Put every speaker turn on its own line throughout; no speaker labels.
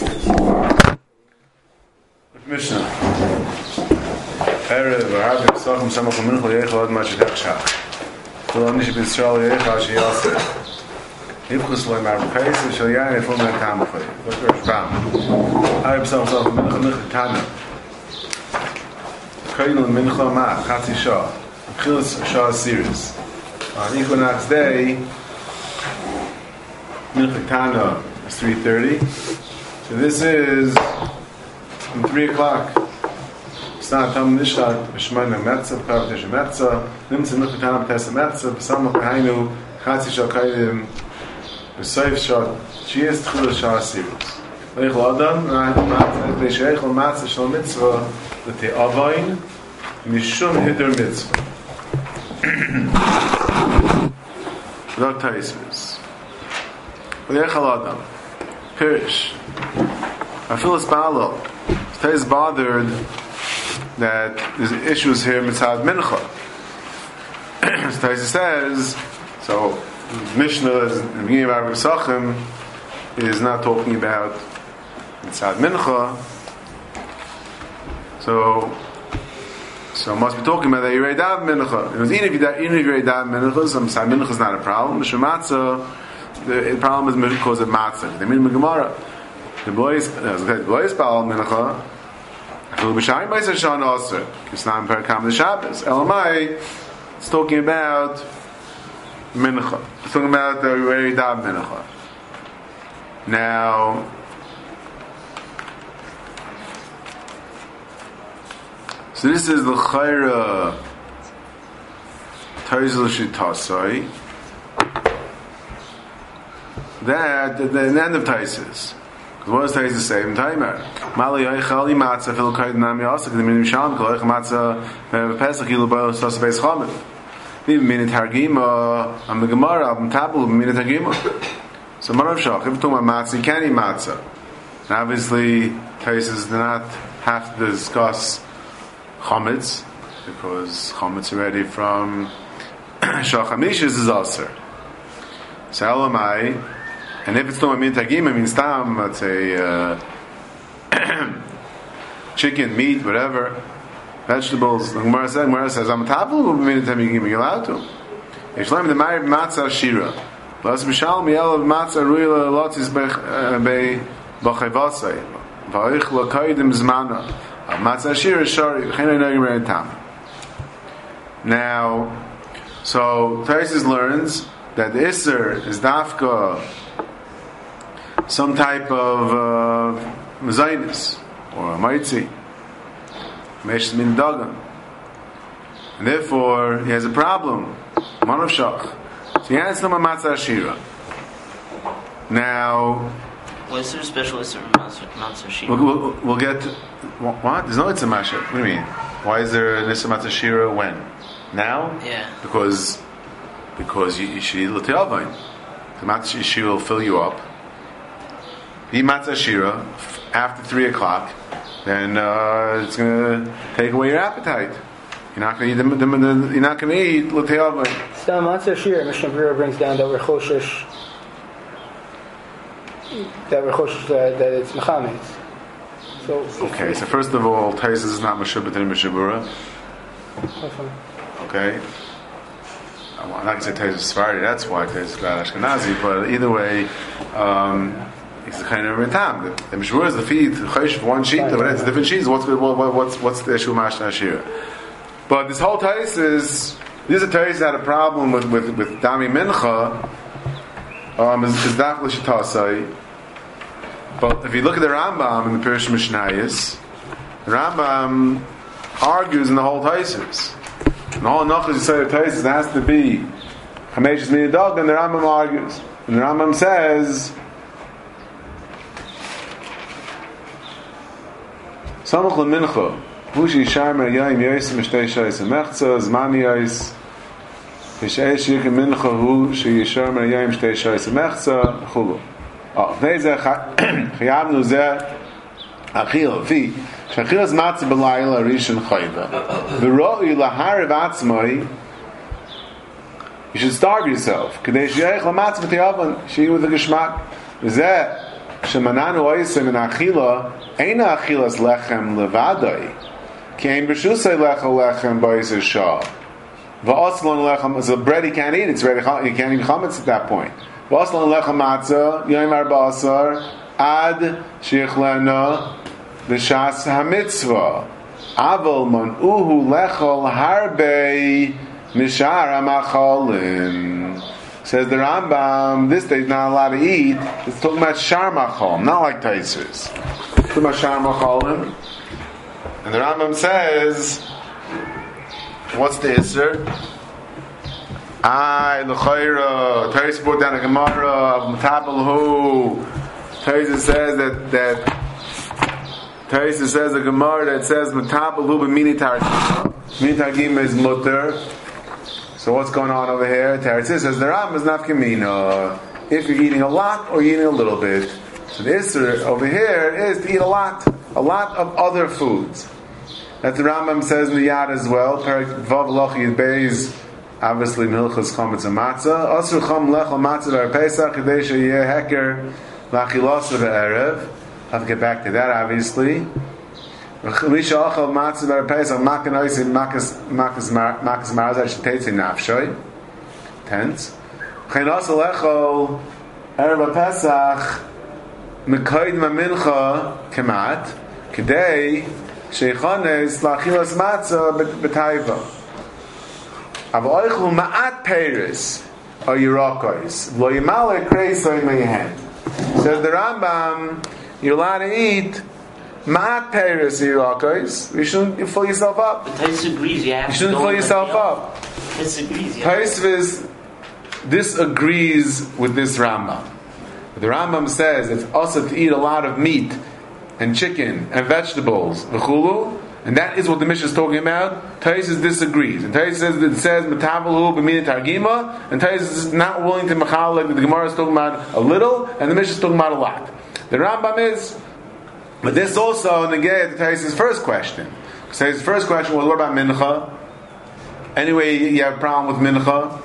Mishnah. Erev v'harbi b'sachim samach v'mincha yecha ad ma'ashidach shach. V'lo nish b'Yisrael yecha sheyaseh. Hibchus loy ma'arukayse shal yayin efol me'en tamachay. Look at Rashbam. Erev b'sachim v'mincha mincha tana. Kailun mincha ma, chatzi shah. Chilas shah series. On Equinox Day, mincha tana is 3:30. So this is 3 o'clock. It's not Tam Nishat, Bishmana Metza, Pavatish Metza, Nimtza Nukhatan Tessa Metza, Basama Kainu, Khatsi Shakaidim, Besaif Shot, Chias Tchula Shah Sirus. Leichel Adam, Beishaechel Matza Shal Mitzvah, Lete Avain, Mishum Hider Mitzvah. Without Taisvis. Leichel Adam, Pirish, Afilas Ba'alo. Today is bothered that there's issues here mitzad mincha. So Taisa says, so Mishnah in the beginning of Arba Pesachim is not talking about mitzad mincha. So must be talking about that you read dav mincha. It was even if you read dav mincha, so mitzad mincha is not a problem. Mishum matzah, the problem is because of matzah. They mean the Gemara. The boys ba'al mincha. It's not Parakam the Shabbos. Elamai, it's talking about mincha. It's talking about the very dab mincha. Now, so this is the Chayra Taizul Shitasai. That at the end of Taisis. What does Taisa say? Timer. Mali Yoichali Matzah Fil Kaid Nami Asak the Minim Shalom Kol Matzah Pesach Yilu Bo Sos Beis Chamet. Even Minit Hargima Am the Gemara Am Tabul Minit Hargima. So Marav Shach. If you talk about Matzah, you can't eat Matzah. And obviously, Taisas do not have to discuss Chametz because Chametz already from Shachamishis is Aser. So Elamai. And if it's not mintagim, it means tam, let's say chicken, meat, whatever, vegetables. The Gemara says, "I'm a tabel who mintagim. You're allowed to." If you the married matzah shira, plus mishalom yel matzah ruila lotis be b'chayvasay, va'ich lakaydim zmana. Matzah shira shari v'chenay nagim red tam. Now, so Taisus learns that the iser is dafka. Some type of mezainis or a maitzi, meshes min dagan, and therefore he has a problem. Manav shach. So he has some matzah shira. Now,
what's the special issue of matzah shira?
We'll get what? There's no itzah masha. What do you mean? Why is there an itzah matzah shira when? Now?
Yeah.
Because you should eat l'te'avain. The matzah shira will fill you up. Eat matzah shira after 3 o'clock, then it's going to take away your appetite. You're not going to eat you're not going to eat l'te'avain.
So matzah shira, Mishnah Berurah brings down that we're choshesh that it's mechametz. So
first of all, Taisus is not Meshubbat in Mishnah Berurah. Okay. I'm not going to say Taisus Sephardi. That's why Taisus is Ashkenazi. But either way. It's the kind of time. The Mishmur is the feed Chaysh one sheet, but it's different sheets. What's the issue of Mashna Shira? But this whole Tais is Tais had a problem with Dami Mincha. Is Dafla Shitasai. But if you look at the Rambam in the Pirish Mishnayos, the Rambam argues in the whole Taisis. And the whole Nachas you say the Taisis has to be Hameshis Minidog, and the Rambam argues. And the Rambam says Samach lemincha, Hushi Sharmer Yaim Yosim Mishtei Shais Mechza Zmani Yais V'Shei Shirk Mincha Hu Shi Sharmer Yaim Mishtei Shais Mechza Chulu. V'Zeh Chayavnu Zeh Achil Fi Shachilas Matzah B'Layla Rishon Chayva V'Ro'i Lahariv Atzmoi. You should starve yourself. Kadesh Yeich LaMatzah V'Te'avan She with the Geshmak V'Zeh shemananu oisim in achila, eina achilas lechem levadai, ki ein b'shusay lechem b'oisir shah. V'aslon lechem, so bread you can't eat, it's ready, you can't eat chametz at that point. V'aslon lechem matzah, yoim arba asar, ad shichlena b'shas hamitzvah. Aval man uhu lechol harbe mishar hamacholim. Says the Rambam, this day is not allowed to eat. It's talking about shar macholim, not like Taisus. It's talking about shar macholim. And the Rambam says, what's the Isser? L'chayra. Taisus brought down a Gemara of Matabelhu. Taisus says that Taisus says a Gemara that says Matabelhu b'mini targima. Mini targima is mutter. So what's going on over here? Taisus says the Rambam is nafkamina. If you're eating a lot or you're eating a little bit. So the Isser over here is to eat a lot of other foods. That the Rambam says in the Yad as well. Perik Vav Loch Yid Beis, obviously Milchas Chametz and Matzah. Asur Cham Lechel Matzah Dar Pesach Kadei Sheyeh Heker Lachilosa Ve'erev. I'll have to get back to that, obviously. Misha Achal Matzah Dar Pesach Makan Oisim Makas Marazat Shetetzi Nafshoy. Tense. Chen Asa Lechel Erev Pesach Mekoid Mamincha Kemat Kadei Sheikhanes lachilas matzah b'taiva. Avoichlu ma'at peiris or yirakos lo yimale kreisoy meihen. Says the Rambam, you're allowed to eat ma'at peiris yirakos. You shouldn't fill yourself up.
But Tais agrees you have
you shouldn't fill yourself up.
Tais agrees.
Tais disagrees with this Rambam. The Rambam says it's also to eat a lot of meat and chicken and vegetables, v'chulu, and that is what the Mishnah is talking about. Taisus disagrees, and Taisus says that it says metabalu b'mina targima, and Taisus is not willing to machal like the Gemara is talking about a little, and the Mishnah is talking about a lot. The Rambam is, but this also negates Taisus' first question. Taisus' first question was, what about mincha? Anyway, you have a problem with mincha.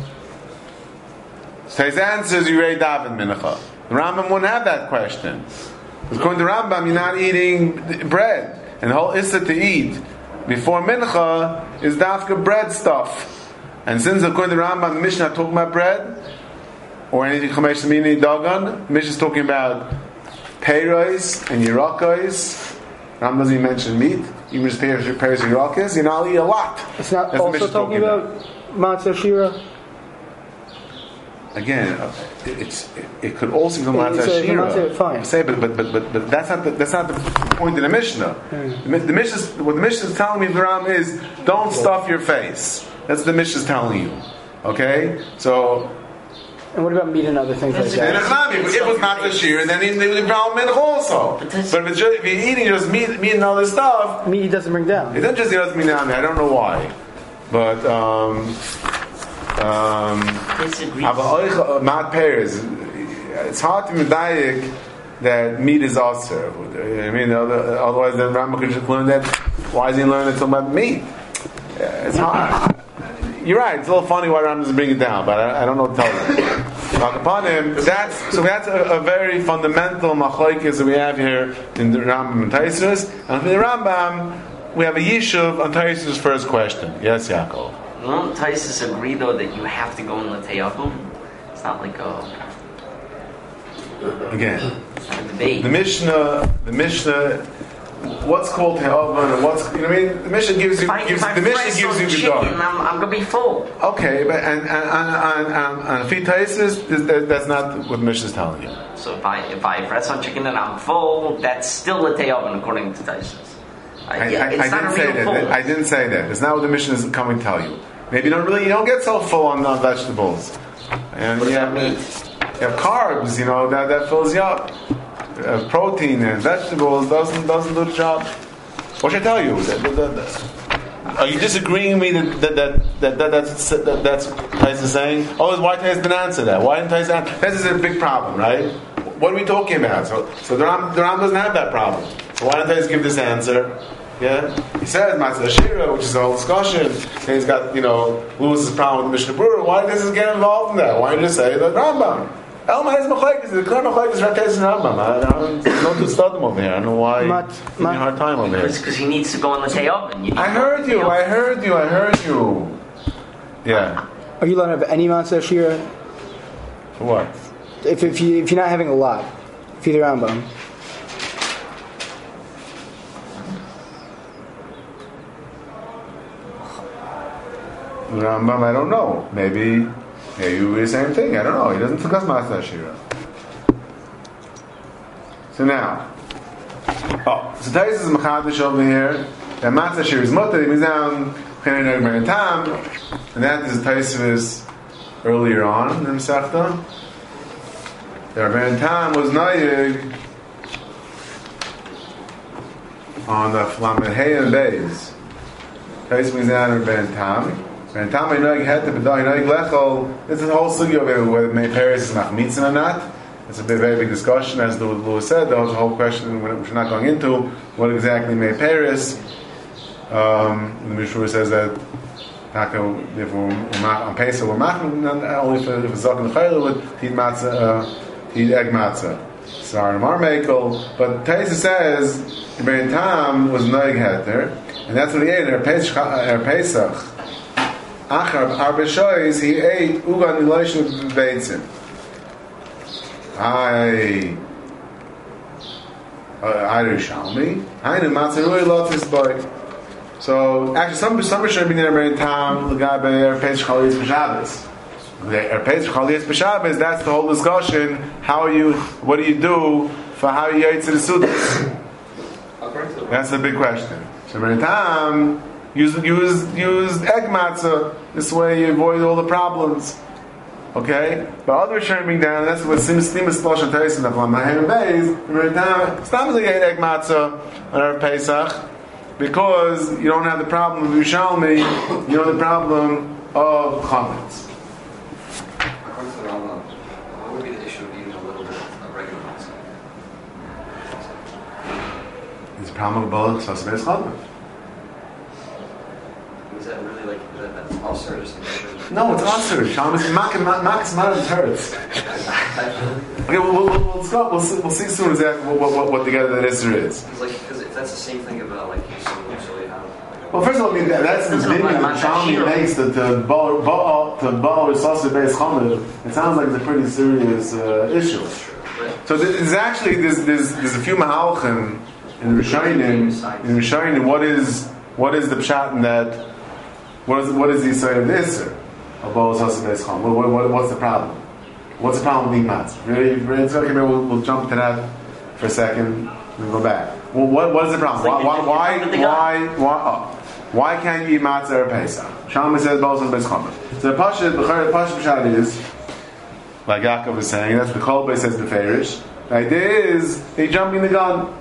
Taisus answers, you already daven mincha. The Rambam wouldn't have that question. According to Rambam, you're not eating bread. And the whole issa to eat before mincha is dafka bread stuff. And since according to Rambam, the Mishnah talking about bread, or anything chamesh mini dagan, the Mishnah is talking about peiros and yirakos. Rambam doesn't even mention meat. Even just peiros and yirakos, you're not eat a lot.
It's not also talking about matzah shira.
Again, it could also come out as shira.
Fine.
Say, but that's not the point of the Mishnah. What the Mishnah is telling me, the Ram, is don't stuff your face. That's what the Mishnah is telling you. Okay, so.
And what about meat and other things like that?
If it was not the shira, then it would be problem in also. But if you're eating just meat and other stuff,
meat he doesn't bring down.
It doesn't bring down. I don't know why, but. Mat peiros. It's hard to medayik that meat is also. I mean, otherwise the Rambam could just learn that. Why is he learning something about meat? It's hard. You're right. It's a little funny why Rambam doesn't bring it down, but I don't know what to tell you. Upon him, that's a very fundamental machlokes that we have here in the Rambam and Taisus. And for the Rambam, we have a yishuv on Taisus' first question. Yes, Yaakov.
Won't Taisus agree though that you have to go in Lateyavum? It's not like a
again.
It's not a debate.
The Mishnah. What's called Te'avon and what's the Mishnah gives you the Mishnah gives you
chicken, I'm gonna be full.
Okay, but and feed Taisus, that's not what the Mishnah is telling you.
So if I press on chicken and I'm full, that's still a Te'avon according to Taisus.
I didn't say that. It's not what the Mishnah is coming to tell you. Maybe you don't get so full on vegetables. And you have carbs, that fills you up. Protein and vegetables doesn't do the job. What should I tell you? Are you disagreeing with me that's Taisus saying? Oh, why Taisus didn't answer that? Why didn't Taisus answer? This is a big problem, right? What are we talking about? So the Ram doesn't have that problem. So why didn't Taisus give this answer? Yeah, he says Matzah Shira, which is a whole discussion. And he's got Lewis's problem with Mishnah Berurah. Why does he get involved in that? Why didn't you say the Rambam? Elma is machlekes. The clear machlekes is Rav and Rambam. I don't do study over here. I don't know why you have a hard time over here.
It's because he needs to go on the Te'oven.
I heard you. Yeah.
Are you allowed to have any Matzah Shira?
For what?
If you're not having a lot, if you're the Rambam.
Rambam, I don't know. Maybe the same thing. I don't know. He doesn't discuss Matzah Shira. So now, so Tais is Machadish over here. That Matzah Shira is Mutter. He moves down Chener Tam, and that is Tais earlier on in the Masechta. The Rabbeinu Tam was Nayig on the Flamet Hay and Beis. Tais moves down Rabbeinu Tam. And Tam Nayig had to B'day Nayig Lechol. This is a whole sugi over here whether May Paris is Machmitzin or not. It's a very big discussion, as Louis said. There was a whole question which we're not going into. What exactly May Paris? The Mishra says that if we're on Pesach, we're machmir only if it's Zaken L'chayla with Tid Matzah, Tid Egg Matzah. Sar and Marmekel. But Taisa says Rebbeinu Tam was Noig Heter, and that's what he ate at Pesach. Achar Arba Shoyes, he ate Ugan Eloshim Beitzim. I Rishalmi. I knew Matzah Rui Lotus Boy. So actually, some should be near Rebbeinu Tam L'gabe Pesach Chaliyas B'Shabbos. Pesach Chaliyas B'Shabbos. That's the whole discussion. What do you do for how you eat to the Sudas? That's the big question. So Rebbeinu Tam use egg matzah. This way you avoid all the problems. Okay? But other Rishonim bring down, that's what Stimas Splosh and Teis and the Flamahim Beis, Rebbeinu Tam, Stamazli ate egg matzah on our Pesach, because you don't have the problem of Yerushalmi, you don't have the problem of chametz.
According to the Rambam, what would be the issue of eating a little bit of regular matzah?
It's a problem of both Sasabes Chametz.
Is that really like that's also or just
no, it's answer. Shamas Max Maras hurts. Okay, we'll see soon exactly what together that Isser is.
Because if that's the same thing about like you so you have.
Well, first of all, that's the opinion that Shalmi makes that the Baal is Sasser Beis Chametz. It sounds like it's a pretty serious issue. So there's actually there's a few mahalchim in Rishonim. What is the pshat in that? What is the Yisrael of the Isser? What's the problem? What's the problem with being matzah? Really, we'll jump to that for a second and go back. Well, what is the problem? Why can't you eat matzah or Pesach? Shalom says both on Beis Chametz. So the Pashat is, like Yaakov is saying, that's the Kolbe says the Ferish. The idea is he's jumping the gun.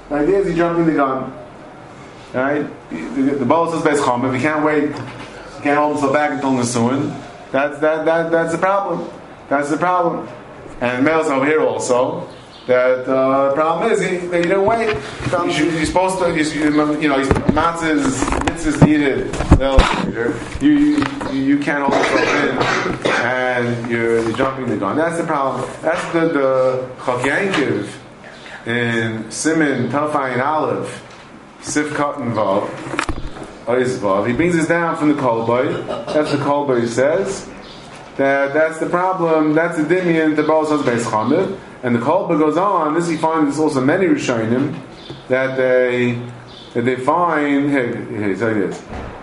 Right? The Baal says Beis Chametz. If you can't wait, you can't hold himself back until Nesuin. That's the problem. That's the problem. And males over here also. That the problem is that you didn't wait. You're supposed to. Matzah's mitzvahs to eat it. You can't hold yourself in, and you're jumping the gun. That's the problem. That's the Chok Yankiv in Siman Tafayin Aleph. Sif Cotton Vav, Oizvav. He brings us down from the Kolboy. That's the Kolboy says that's the problem. That's the Dimion to Baal Saz Beis Chametz. And the Kolboy goes on. This he finds also many Rishonim that they find. Here, say this.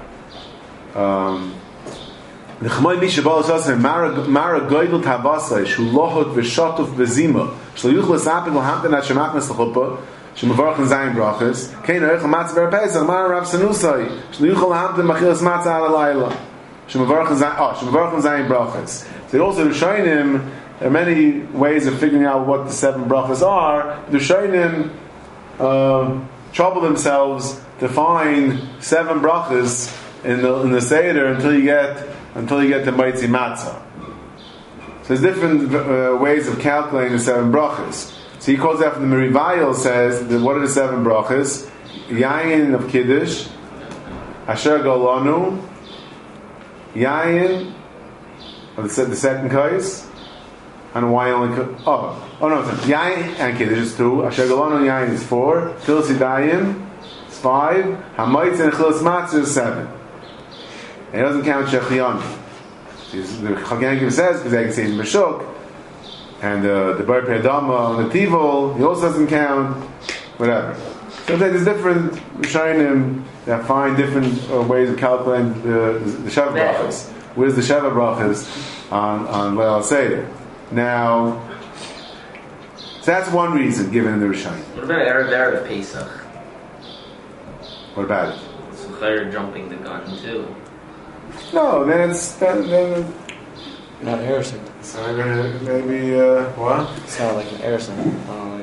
The Chmoy Misha Baal Saz Mara Goydel Tavasai Shulohot V'Shatuf V'Zima Shlo Sapik L'Hamten Hashemachnas L'Chuppah Shemavarach and Zayin brachas. Kein oichel matzah ber Pesach. Mar Rav Sanusai. Shleichel hamtem machilas matzah ala layla. Shemavarach and Zayin brachas. So also the Rishonim, there are many ways of figuring out what the 7 brachas are. The Rishonim trouble themselves to find 7 brachas in the Seder until you get to Maitzi Matzah. So there's different ways of calculating the 7 brachas. So he calls out from the Merivayel, says that what are the 7 brachas? Yayin of Kiddush, Asher Golanu, Yayin of the second kais, And why only? Oh no, it's yain. Okay, there's just two. Asher galon yain is 4. Chilas yadayim is 5. Hamaytz and chilas matzah is 7. And it doesn't count shechion. The Chagankim says because they can say b'shuk, and the bar pedama and the tivol, he also doesn't count. Whatever. So there's different Rishonim that find different ways of calculating the Sheva brachas. Where's the Sheva brachas on Leil Seder? Now, so that's one reason given in the Rishonim.
What about Erev Pesach?
What about it?
So they're jumping the gun too.
No, then it's then
Not Harrison.
so maybe what?
It's not like an Harrison.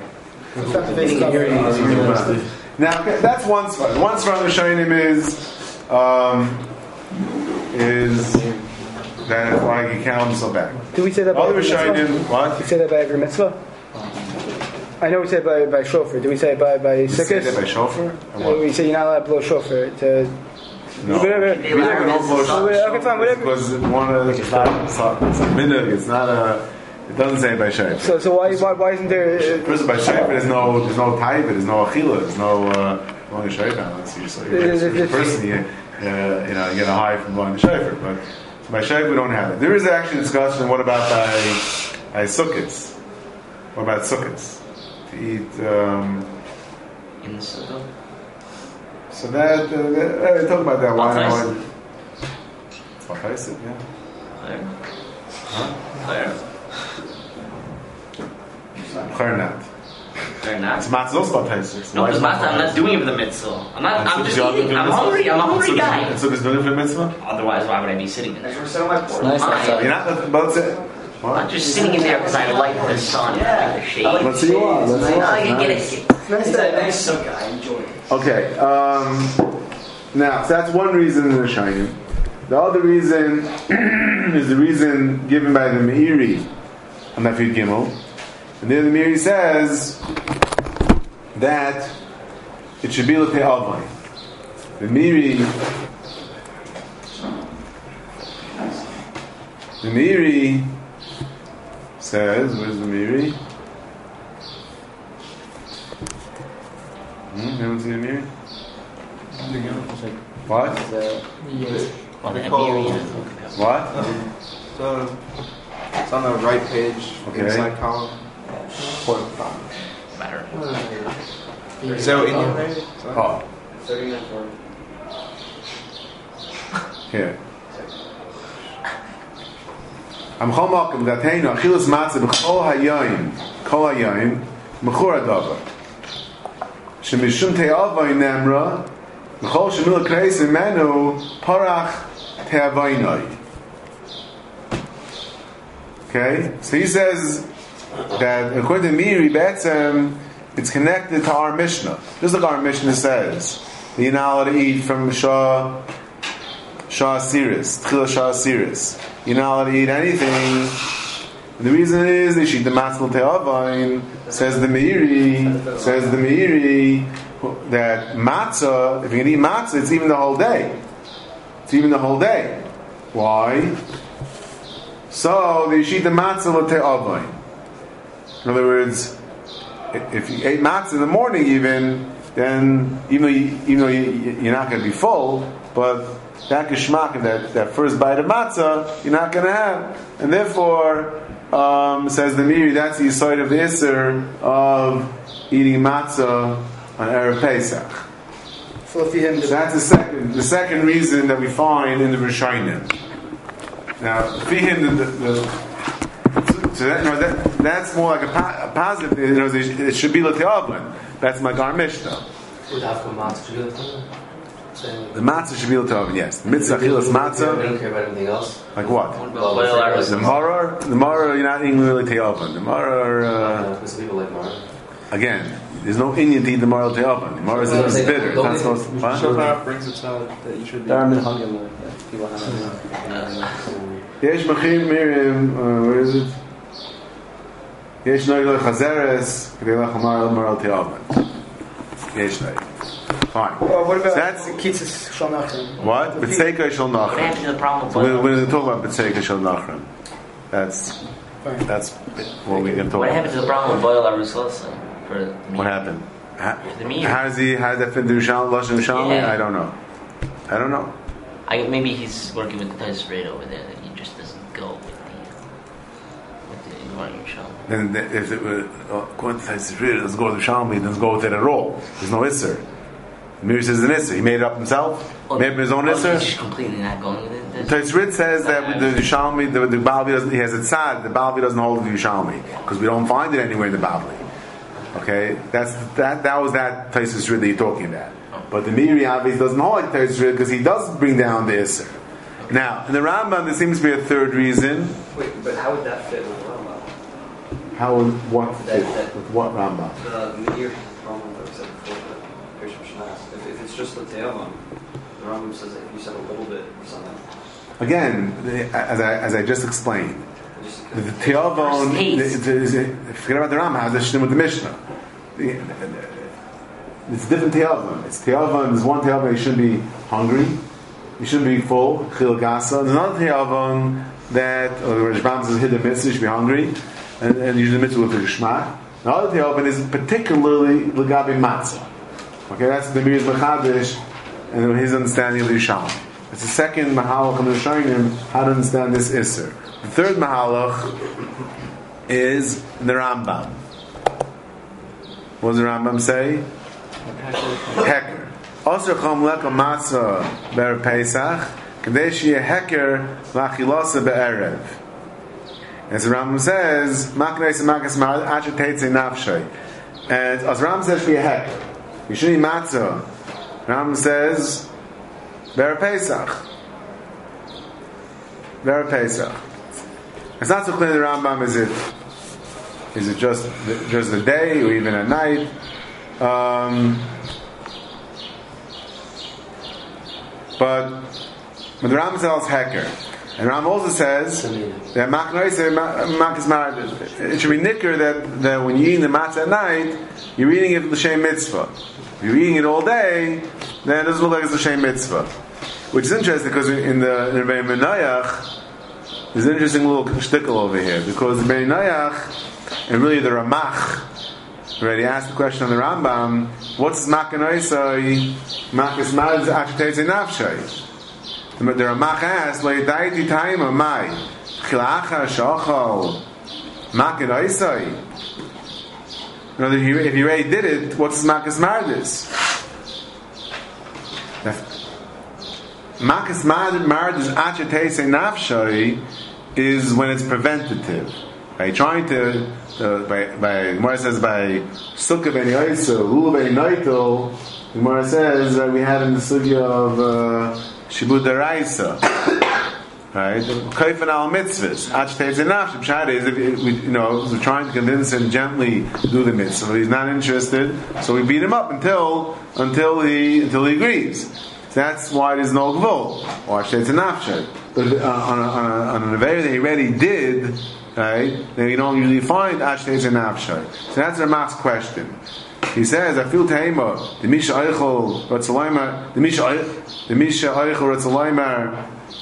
Now that's one svara. One svara Rishonim is that why you count them so back.
Do we say that by
Other
every
Rishonim,
mitzvah?
what?
We say that by every mitzvah? I know we say it by shofar. Do we say it by
You say that
sikkos?
by shofar?
We say you're not allowed to blow shofar.
No.
Whatever.
We don't blow shofar.
Okay, fine, whatever.
Because one of it's not minhag. It's not a. It doesn't say by shofar.
So why isn't there?
First by shofar, there's no taiva, there's no achila, there's no only shofar. Unless you so you're personally, you get a high from blowing the shofar. But by shofar we don't have it. There is actually a discussion. What about by sukkahs? What about sukkahs? To eat.
In the sukkah?
So that talk about that. Why not?
It's
yeah.
Claire.
Huh?
Claire.
Claire not.
Claire not.
It's matzah also Paisik.
No, it's matzah. I'm not doing it for the mitzvah. I'm just eating. I'm hungry. I'm a hungry guy.
So there's no different mitzvah?
Otherwise, why would I be sitting in there?
Nice
You're not about to.
I'm just sitting in there because I like the sun, I like the shade.
Let's see you are. Let's see you
I can get
nice.
it.
It's a nice sukkah. I enjoy it.
Okay. Now, so that's one reason in the Rishonim. The other reason is the reason given by the Meiri on Mafid Gimel. And then the Meiri says that it should be l'tei avai. The Meiri says, where's the Meiri? Anyone see the Meiri? What? What?
So it's on the right page,
Okay.
inside column.
Better.
Is that in your page?
Oh, here. I'm chomakim dateinu achilas matzah b'chol hayoyim mechur adavar shemishum te'avay nemra b'chol shemil kreis imenu parach te'avaynoi. Okay, so he says that according to Meiri, it's connected to our Mishnah. Just like our Mishnah says, that you're not allowed to eat from Shah Asiris, Tchila Shah Asiris. You're not allowed to eat anything. And the reason is they eat the matzah te'avayin. Says the Meiri that matzah, if you can eat matzah, it's even the whole day. It's even the whole day. Why? So they eat the matzah te'avayin. In other words, if you ate matzah in the morning, then even though you're not going to be full, but that geschmack of that first bite of matzah, you're not going to have, and therefore, says the Meiri, that's the side of the Isser of eating matzah on Erev Pesach.
So
that's the second reason that we find in the Rishonim. Now, that's more like a positive. It should be l'tei avon. That's my Gar Mishnah. The matzah should be l'tei avon. Yes, mitzvah chilas matzah.
I don't care about anything else.
Like what?
The
The maror, you're not eating l'tei avon. The maror,
Because people like Mara.
again, there's no Indian to eat the maror l'tei avon. The maror is bitter. It's not supposed to. What?
Shofar brings it out that you should be.
People have
Yesh machim Miriam. Where is it? Yesh noy chazeres k'dei lachamar maror l'tei avon. Yesh noy. Fine.
what about
That's
Kitzis Shal Nachrim?
what? B'tzeika shel
What happened
nachrim.
to the problem
So
with
we're going to talk about b'tzeika shel nachrim. That's
Fine.
That's what we can talk
What
about.
happened to the problem with Boyle Arusosa?
What happened?
The meter.
How does that fit into Lashon Yerushalmi?
Yeah.
I don't know.
Maybe he's working with the Tais Rate over there, that he just doesn't go with the Gemara Yerushalmi.
Then if it were according to Tais Rita, it doesn't go with Yerushalmi, it doesn't go with it at all. There's no Isser. The Mir says an Isser. He made it up himself. Made up his own Isser.
He's just completely not going with it.
Tais Rit says that with the Yerushalmi, the Balvi doesn't. He has a tzad. The Balvi doesn't hold the Yerushalmi because we don't find it anywhere in the Balvi. Okay, that was that Tais Rit that you're talking about. But the Miri obviously doesn't hold like Tais Rit because he does bring down the Isser. Now, in the Rambam, there seems to be a third reason.
Wait, but how would that fit with the Rambam?
How would what fit with what Rambam?
The Meir problem that we said before, the Gershom Shnas. If it's just the Te'avon, the Rambam says that if you said a little bit or something.
Again, as I just explained, the
First
Te'avon,
taste.
forget about the Rambam, has the Shlim with the Mishnah. It's a different Te'avon. It's Te'avon, there's one Te'avon, you shouldn't be hungry, you shouldn't be full, Chil Gasa. There's another Te'avon that, or the Rishbam says, hit the mitzvah, you should be hungry, and usually the mitzvah with the Geshmach. The other Te'avon is particularly L'gabi Matzah. Okay, that's the Mir's Mechadish, and his understanding of the Yisham. It's the second Mahalach I'm showing him how to understand this Isser. The third Mahalach is the Rambam. What does the Rambam say? Heker. Osir chom leka matzah ber Pesach, kadei sheyeh heker lachilasa be'erev. As the Rambam says, makneis and makas ma'ad asher teitzei nafshay. And as the Rambam says, sheyeh heker. You should eat matzah. Rambam says, ber Pesach. Ber Pesach. It's not so clear in the Rambam, is it just the day or even at night? But the Rambam tells Heker, and Rambam also says that it should be nicker that when you're eating the matzah at night, you're eating it l'shem mitzvah. If you're eating it all day, then it doesn't look like it's l'shem mitzvah. Which is interesting because in the Rebbe Menayach, there's an interesting little shtickle over here because the Rebbe Menayach and really the Ramach already asked the question on the Rambam, what's Makanoisai? Makas Maz Acheteze Nafshay. The Ramach asked, Leidaiti Taima Mai, Chilacha Shachal, Makanoisai. If he already did it, what's Makas Mardis? Makas Mardis Acheteze Nafshay is when it's preventative. By trying to by Gemara says by Sukkah ben Yaisa, Lulav ben Noitel, Gemara says we had in the sugya of Shibud Daraisa, right? Kaifan al mitzvahs, Achetez enaf. Pshat is if we're trying to convince him gently to do the mitzvah, he's not interested, so we beat him up until he agrees. So that's why there's no gvul or Achetez enaf. But on an avera that he already did. Right? Then you don't usually find Ashtez and Nafshay. So that's Ramach's question. He says, I feel Tahima, the Misha Eichel Ratzalaymar, the Misha Eichel Ratzalaymar.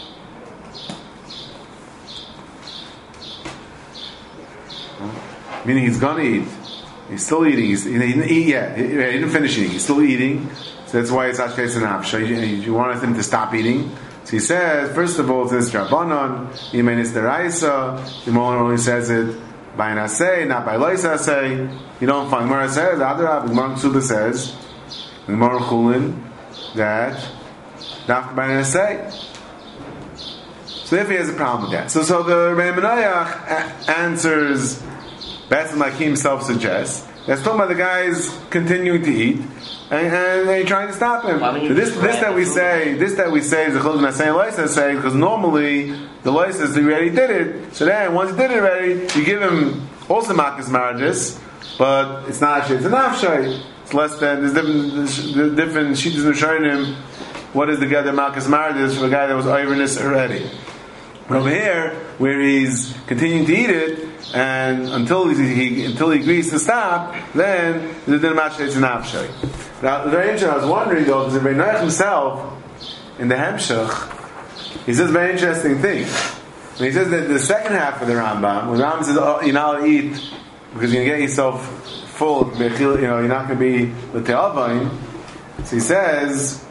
Meaning he's gonna eat. He's still eating. He didn't eat yet. He didn't finish eating. He's still eating. So that's why it's Ashtez and Nafshay. You want him to stop eating. So he says, first of all, this Rabbanon, Yemen is the Raisa, the Gemara only says it by an assay, not by Loisa assay. You don't find Gemara says, Adarab, Gemara Ksuba says, Gemara Chulin, that after by an assay. So if he has a problem with that. So the Rebbe Menayach answers, that's like he himself suggests, that's talking about the guys continuing to eat, and they're trying to stop him. So this that we say is the children are saying loisa say because normally the loisa is he already did it. So then once he did it already, you give him also makas margis, but it's not actually it's an afshay. It's less than there's different sheets in showing him what is the guy that makas margis for the guy that was overness already. Over here, where he's continuing to eat it, and until he agrees to stop, then the din match it's an afshay. Now, very interesting. I was wondering though, because Rebbe Noach himself in the Hemshech, he says a very interesting thing. And he says that the second half of the Rambam, when the Rambam says, oh, you're not allowed to eat because you're going to get yourself full, you're not going to be with Te'avain. So he says,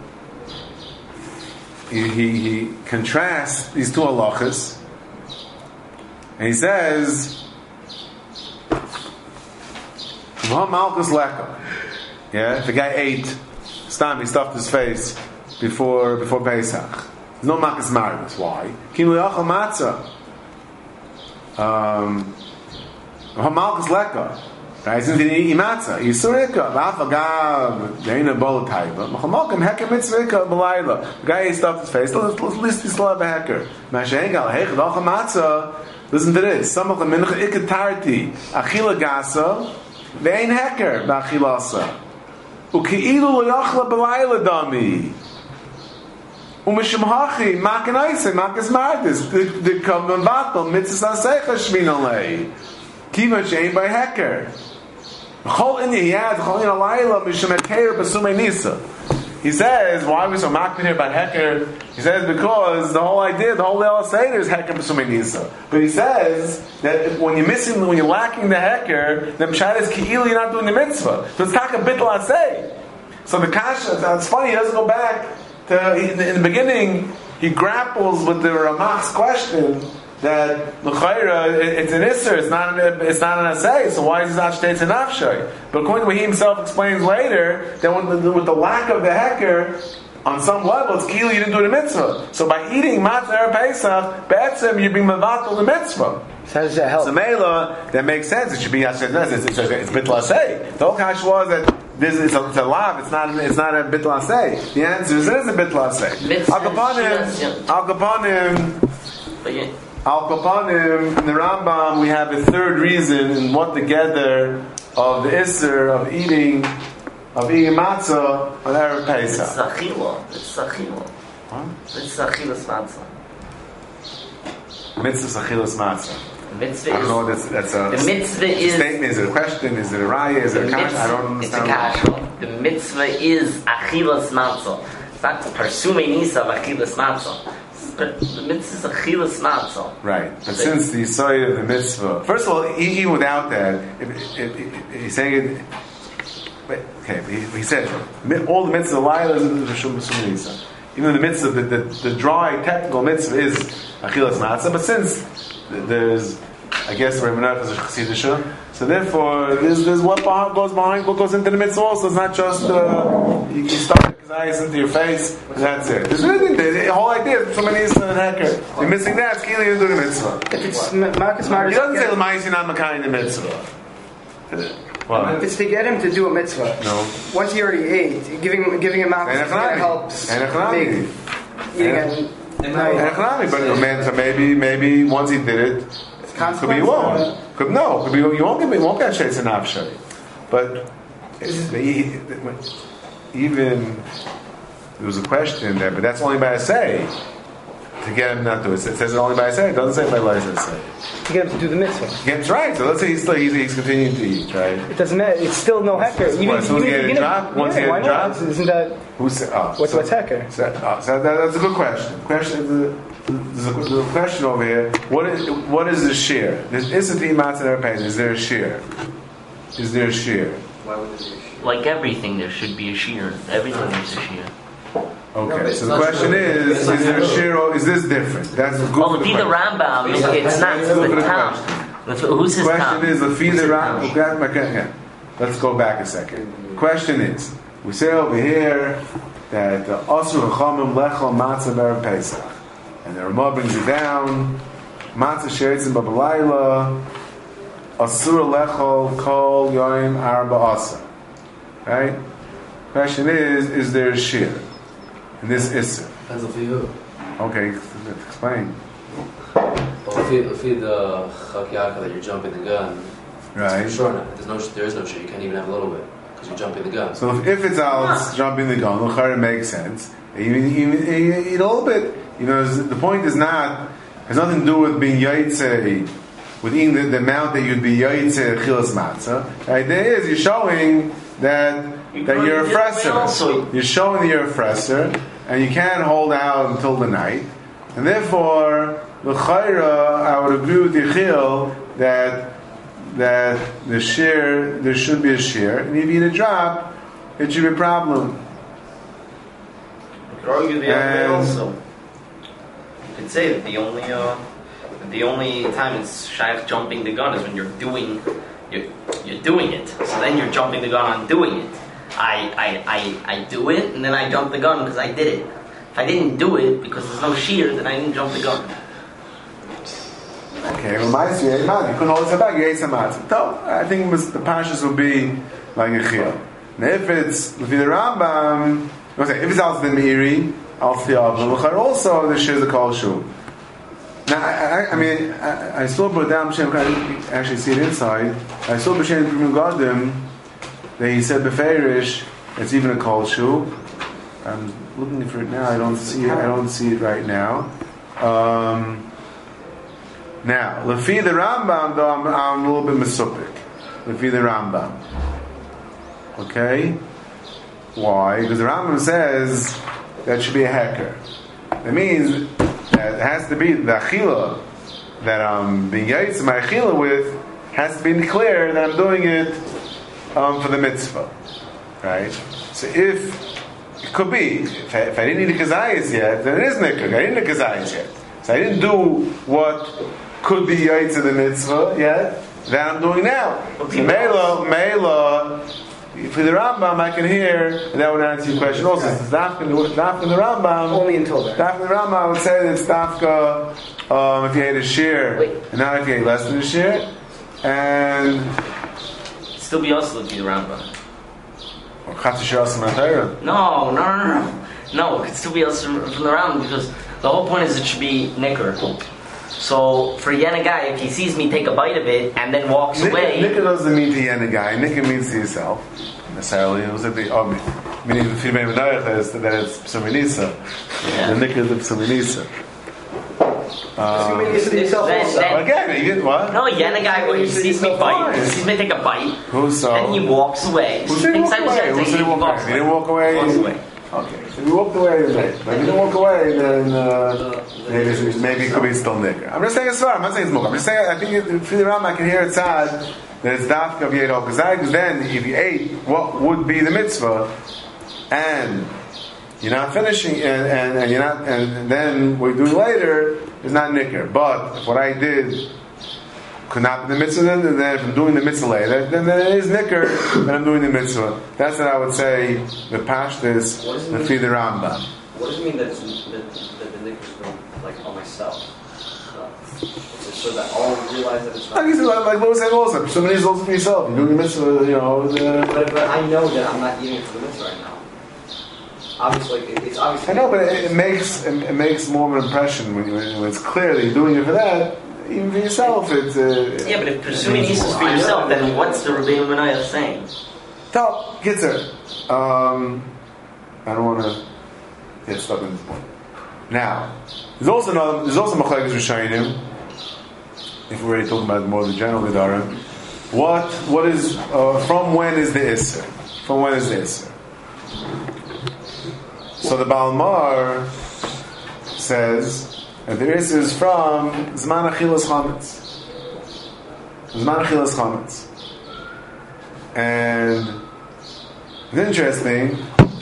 he contrasts these two halachas, and he says, Malchus Leka. Yeah, if the guy ate, he stuffed his face before Pesach. There's no Malchus Maribus. Why? Kim Le'achal Matzah. Malchus Leka. Right? Since he didn't eat matzah, Yisurika, V'afagav, Deina Bolo Taiva, Machamalkim Heker Mitzvika B'layla. The guy ate stuffed his face. At least he still have a heker. Mashengal Hech V'achal Matzah. Listen to this. Samach Mincha Ikatarti Achila Gasa Ve'ein Heker B'achilasa Uki'ilu L'yachla B'layla Dami Umishim Hachi Makan Aisei Makas Mardis the Kabban Batal Mitzvah Asecha Shmin Alei Kiva Shein by Heker. He says, why are we so makbid here about Heker? He says, because the whole idea, the whole Leil Seder is Heker B'sumei Nisa. But he says that when you're lacking the Heker, the Pshat is Ki'il, you're not doing the mitzvah. So it's taka bitl asay. So the Kasha, it's funny, he doesn't go back to, in the beginning, he grapples with the Ramach's question, that l'chayra it's an isser, it's not an assay. So why is it not shtei nafshay? But according to what he himself explains later, that with the lack of the heker, on some level, it's kilo you didn't do the mitzvah. So by eating matzah erev Pesach, be'etzem you're being mevatel the mitzvah.
So how does that help?
So Mela, that makes sense. It should be it's bitl asay. The whole kash was that it's a lav. It's not a bitl asay. The answer is it is a bitl asay. Al kapanim. Al Kapanim, in the Rambam, we have a third reason in what together of the Isser of eating matzah on Erev Pesach.
It's Sachila.
Huh?
It's Sachilas Matzah.
Mitzvah Sachilas Matzah.
Mitzvah
I don't know what that's a
the mitzvah is
statement. Is it a question? Is it a raya? Is it a kash? I don't understand.
It's a kash. The mitzvah is Achilas Matzah. It's not Parsume Nisa of Achilas Matzah. The mitzvah is Achilas Matzah.
Right. But since the Yisai of the mitzvah, first of all, even without that, if he's saying it. Okay, he said all the mitzvah lilas and the Rishum Nisa. Even the mitzvah, the dry technical mitzvah is Achilas Matzah, but since there's, I guess, Rabbi Menachem is a Chassidisha, so therefore there's what goes behind, what goes into the mitzvah also. It's not just you start his eyes into your face and that's it. There's anything there. The whole idea is somebody is an hacker. You're missing that. It's kili into the mitzvah.
If it's Marcus Marcus,
He doesn't say l'ma'asin not makai in the mitzvah. Well,
if it's to get him to do a mitzvah.
No.
Once he already ate, giving him Marcus helps make eating
but maybe once he did it, could be you won't. Could be you won't get shades in afshay. But even there was a question there, but that's only by a say to get him not to. It says it only by a say. It doesn't say by license say.
To get him to do the mitzvah.
That's right. So let's say he's continuing to eat, right?
It doesn't matter. It's still no hecker.
Once he had a drop,
why not? Isn't that what's hecker?
So that's a good question. There's a question over here. What is the shear? Isn't the matzah pain? Is there a shear? Is there a shear?
Why would there be a shear?
Like everything, there should be a shear. Everything needs a shear.
Okay, so the question is there a shear or is this different? That's good.
Oh, the Rambam, it's not the Tam. Who's his
The
Tam?
question is the Rambam. Let's go back a second. Question is, we say over here that Asur Chachamim Lechol Matzah Erev Pesach. And the Ramah brings it down. Matzah sheretzim b'balayla, asur lechol kol yoim arba asa. Right? Question is there a shear in this issue?
Depends on you.
Okay, explain.
Well, if you the chakyaka that you're jumping the gun,
Right.
it's for sure not. There is no shear. You can't even have a little bit because you're jumping the gun.
So if it's out jumping the gun, l'chara makes sense. Even a little bit. You know, the point is has nothing to do with being yaitze, with eating the amount that you'd be yaitze chilas matzah. The idea is you're showing that you're a fresser. You're showing that you're a fresser, and you can't hold out until the night. And therefore, l'chayra, I would agree with Yechiel that the shear, there should be a shear, and if you eat a drop, it should be a problem.
You could argue the other way also. You could say that the only time it's shaykh jumping the gun is when you're doing it. So then you're jumping the gun on doing it. I do it and then I jump the gun because I did it. If I didn't do it because there's no shear, then I didn't jump the gun.
Okay, well, my you couldn't hold it back. You ate some matzah. So I think the pashas will be like Yechiel. Now, if it's the Rambam, if it's also the Meiri, also the shear is a kol shu. Now, I still put down B'Shem. I didn't actually see it inside. I saw B'Shem P'Rim Gadim that he said B'Feirish it's even a kol shu. I'm looking for it now. I don't see it right now. Now, Lefi the Rambam, though, I'm a little bit mesupik. Lefi the Rambam. Okay? Why? Because the Rambam says that should be a hecker. That means that it has to be the achila that I'm being yaitz my achila with has to be clear that I'm doing it for the mitzvah. Right? So if it could be, if I didn't eat a kazayas yet, then it is nikkur. I didn't eat a kazayas yet. So I didn't do what could be yaitz of the mitzvah yet, that I'm doing now. So Meila, for the Rambam, I can hear, and that would answer your question also. It's dafka in the Rambam.
Only until then.
Dafka in the Rambam, I would say that it's dafka if you ate a shear, and not if you ate less than a shear. And
It'd still be also the Rambam.
No.
No, it could still be also from the Rambam because the whole point is it should be nikkur. So for Yena guy, if he sees me take a bite of it and then walks away,
nikkur doesn't mean to Yena guy. Nikkur means to yourself necessarily. It was like meaning if you made that it's psuminisa. The nikkur is the psuminisa. Again, you get what?
No, Yena guy when he sees me bite, he sees me take a bite, and he walks away.
Who said he walked away? He didn't walk away.
He walks away.
Okay, so you walked away, but if you didn't walk away, then maybe it could be still nigger. I'm just saying it's far. I'm not saying it's mukha. I'm just saying I think for the Rambam I can hear it sad that it's dafka of yed al kazai, because then if you ate what would be the mitzvah and you're not finishing and you're not and then what you're doing later is not nicker. But if what I did could not be the mitzvah, and then if I'm doing the mitzvah later, then it is nicker that I'm doing the mitzvah. That's what I would say the pashtus, the fi the Rambam.
What does it mean that the nicker is like on myself? So that I'll realize that it's not.
Like what was saying also, somebody is also for yourself. You're doing the mitzvah,
But I know that I'm not eating for the mitzvah right now. Obviously, it's obviously.
I know, but it makes more of an impression when it's clear that you're doing it for that. Even for yourself, it's.
Yeah, but if presuming this is for yourself, then what's the Rabbeinu Menayah saying?
Tell Kitzer. I don't want to get stuck in this point. Now, there's also Machlekes Rishonim. If we're already talking about more the general Gedarim, what is from when is the Isser? From when is the Isser? So the Balmar says that the Isser is from Zman Achilas Chametz. Zman Achilas Chametz. And it's interesting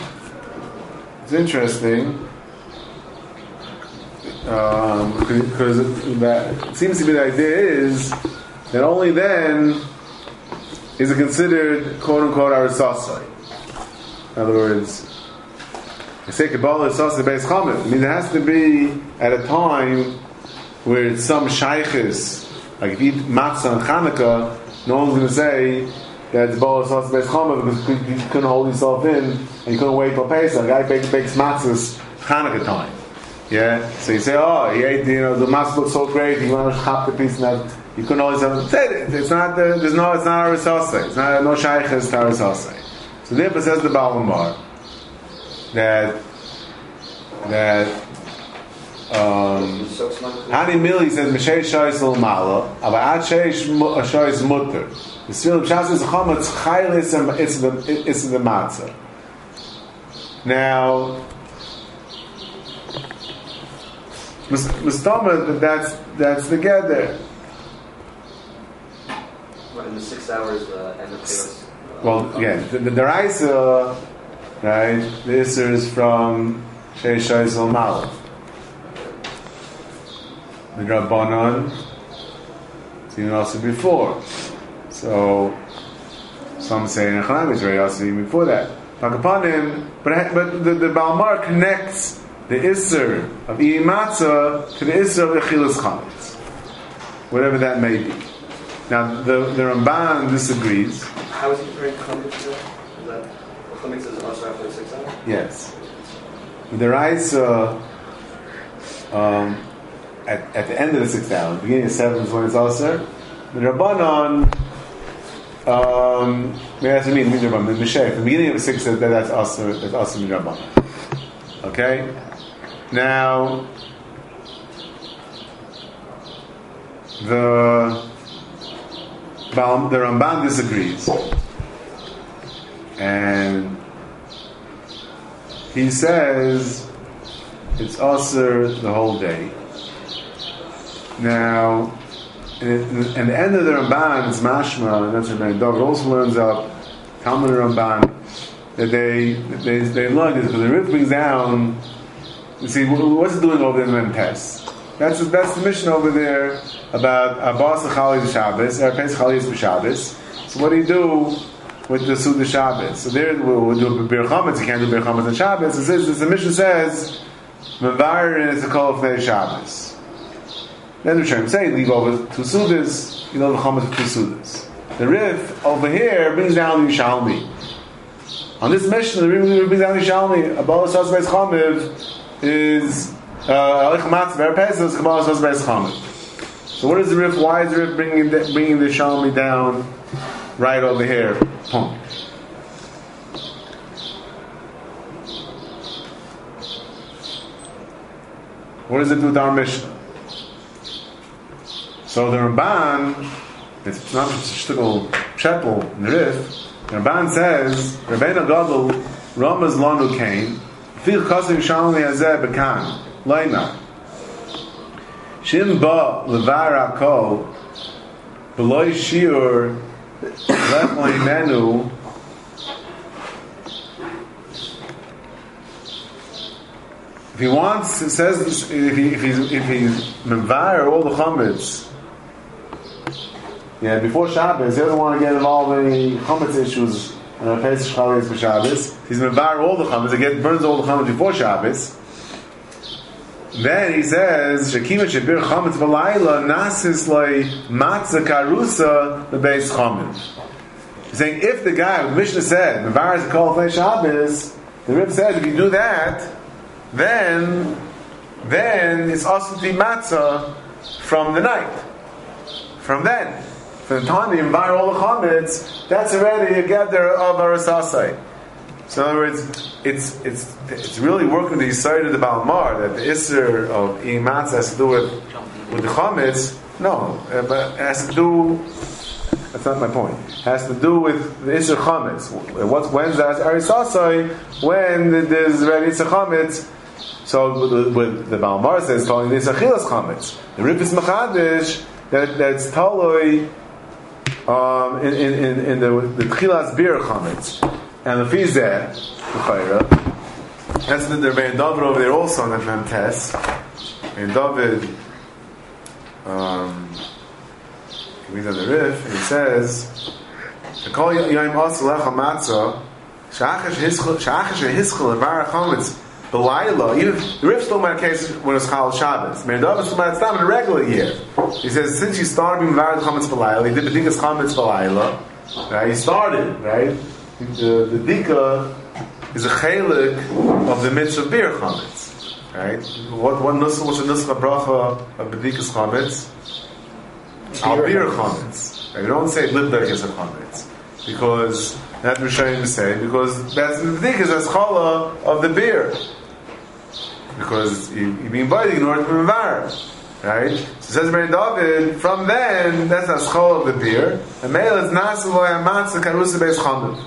because it seems to be the idea is that only then is it considered quote unquote arisasai. In other words, you say Kabbalah is the base chametz. I mean, it has to be at a time where it's some shaykhis. Like if you eat matzah on Chanukah, no one's going to say that it's Kabbalah the base chametz because you couldn't hold yourself in and you couldn't wait till Pesach. The guy bakes matzahs Chanukah time. Yeah, so you say, oh, he ate, the matzah looks so great. You want to chop the piece, and you couldn't always have it. It's not. It's not arisasei. It's not no shaykhis to arisasei. So therefore says the Baal Umar that Hani Mili says Meshei Shoyis Mala, aber Ad Sheish Shoyis Mutter. The Sfil Pshas is Chametz Chaylis and it's the matzah. Now, Mustama, that's the gather.
In the 6 hours, end of chaos.
Well, again, the Raisa, right? The Isser is from Sheish Shaisel Malach. The Rabbanon, it's even also before. So some say in Echanami it's very also even before that. But the Balmar connects the Isser of Iyim Matzah to the Isser of Echilas Chametz, whatever that may be. Now the Ramban disagrees.
How is he comparing Chametz to that? Is that what Chametz is also after 6 hours?
Yes. The Raisa, at the end of the 6th hour, the beginning of 7 is when it's also. The Rabbanon, that's what I mean, Midrabanan. The Mishayach, the beginning of the 6th, that's also Midrabanan. Okay? Now, the Ramban disagrees. And he says it's also the whole day. Now, and the end of the Ramban is mashma, and that's what Dov also learns up, Talmud Ramban, that they learn this, because the Rif brings down, you see, what's it doing over there in Memtes? That's the mission over there about Abbas Chalis Shabbos, Erpes Chalis Shabbos. So what do you do with the Suda Shabbos? So there we'll do Bir Chametz, you can't do Bir Chametz on Shabbos. The mission says, Mevar is a call of Nei Shabbos. Then the Shem say, leave over 2 Sudas, you know the Chametz of 2 Sudas. The Rif over here brings down the Yishalmi. On this mission, the Rif brings down the Yishalmi. Abbalas Hasbeis Chamev is Alich Matz Verpes, Kabbalas Hasbeis Chamev. So what is the Rif? Why is the Rif bringing the Yishalmi down right over here? Pum. What does it do with our mission? So the Ramban, it's not just a shtickle shekel in the Rif. The Ramban says, Rabbeinu Gadol, Ramaz Lanu came, Fil Kasim Shalmi Hazeh Bekan, Leina. Shim Ba Levar Akol, Beloy Shiur, Lech Leimenu, if he wants, it says, if he's Memvar all the Chametz, before Shabbos, he doesn't want to get involved in any Chametz issues and Pesach Chametz for Shabbos. He's Mevar all the Chametz, he burns all the Chametz before Shabbos. Then he says, Shekima Shebir Chametz B'layla Nasis Loi Matzah Karusa L'Beis Chametz. He's saying, if the guy, the Mishnah said, Mevar is a call of Shabbos, the Rib said, if you do that, then it's also to be Matzah from the night. From then. From the time you invite all the chametz, that's already a gather of Arasasai. So in other words, it's really working the side of the Balmar that the Isser of Iyim Matzah has to do with the chametz. No, but it has to do. That's not my point. It has to do with the Isser chametz. When's that Arasasai? When there's already Isser chametz. So with the Balmar says calling this Achilas chametz. The Rif is Machadish that's Taloi. In the Tchilas Bir Chametz and the Fizeh L'Chayra. That's the Rebbein David over there also on that Memtes. And David he reads on the Rif and he says Kol Yom Asel Lecha Matzah Sha'achash Hischel Levar Chametz B'Layla. Even the Rif still might case when it's Chal Shabbos. Meir David still might stop in a regular year. He says since you started being Mevar Chametz B'Layla, he did the Dikas Chametz B'Layla. Right? He started right. The Dika is a chelik of the mitzvah Bir Chametz. Right? What's the nusach bracha of the Dikas Chametz? Al Bir Chametz. Right? We don't say Libdek is a Chametz because that's what Rishayim say because that's the Dikas as chala of the beer. Because you've been invited in order to be Mevar. Right? So says Mary David, from then, that's the schol of the beer. And male is Nasiloy Amatzah Karusa Beis Chametz.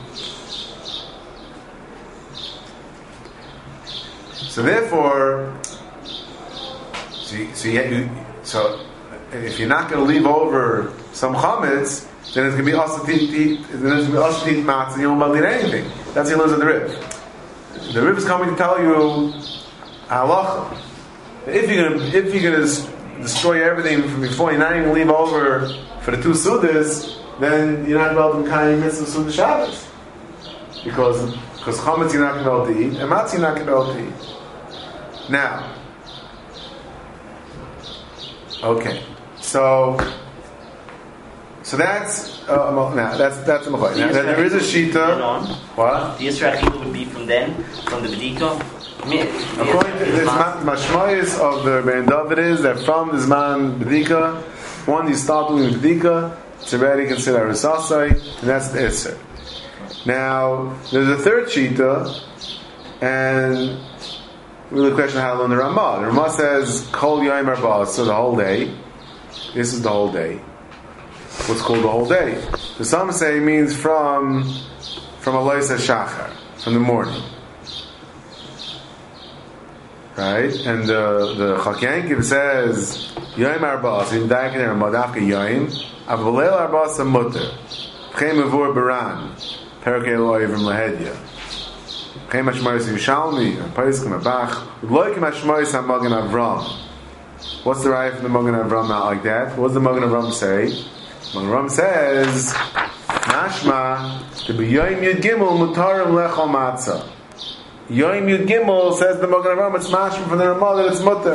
So therefore, So if you're not going to leave over some chametz, then it's going to be also to eat matzah. You won't eat anything. That's the illusion of the Rib. The Rib is coming to tell you halacha. If you're going to destroy everything from before, you're not even leave over for the two sudas, then you're not about to kind mitzvah suda Shabbos, because chametz you're not going to be able to eat, and matzah you're not going to be able to eat. Now, okay, so that's a machloek. Now there is a shita. What?
The Yisrael would be from then, from the Bedika.
According to this mashmayis of the Ben David is that from this man Bedika, one you start doing Bedika, it's already considered Risasai, and that's the Isser. Now, there's a third shita, and really the question how to learn the Ramah. The Ramah says Kol Yom Arba'ah, so the whole day. This is the whole day. What's called the whole day? So some say it means from Alois Shachar, from the morning. Right? And the Chak Yankiv says Yom Arba'ah, so in Dayakin and Ramadavka Yom, Avvalel Arba'ah Samutter, Pchem Avur Baran, Perkei Elohim Lahedya. Pchem Hashmoyis Yushalmi, Paiskim Abach, Loikim Hashmoyis HaMagen Avram. What's the right from the Magen Avram not like that? What does the Magen Avram say? Magen Avram says, Mashma, to be Yom Yud Gimel Mutarim Lechol Matzah. Yom Yud Gimel says the Magen Avram, it's mashma from the Ramah that it's mutter.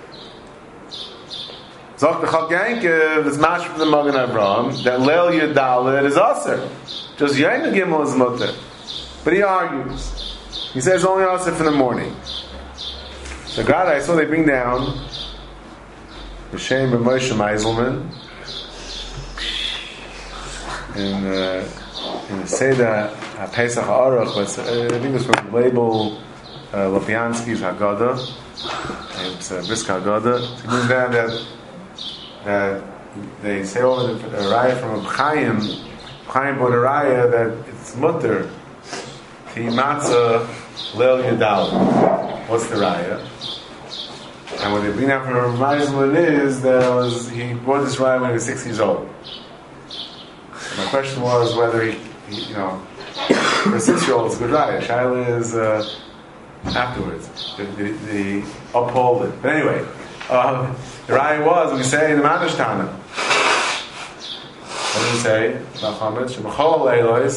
Zok the Chak Yankiv is mashma from the Magen Avram that Leil Yud Dalet is aser. Just Yom Yud Gimel is mutter. But he argues. He says only aser from the morning. So God, I saw they bring down the Shem of Moshe Meiselman in the Seder Pesach Aruch, I think it was from the label Lopiansky's Haggadah. It's Briska Haggadah. It means that they say over the Raya from Chaim bought a Raya that it's mutter Ti Matzah Leil Yudal. What's the Raya? And what they bring out from Meiselman is that he bought this Raya when he was 6 years old. And my question was whether he for a 6-year-old it's a good raya. Shaila is afterwards. They uphold it. But anyway, the raya was, we say in the Manishtana. What do we say? Chametz Shebachol Eilos.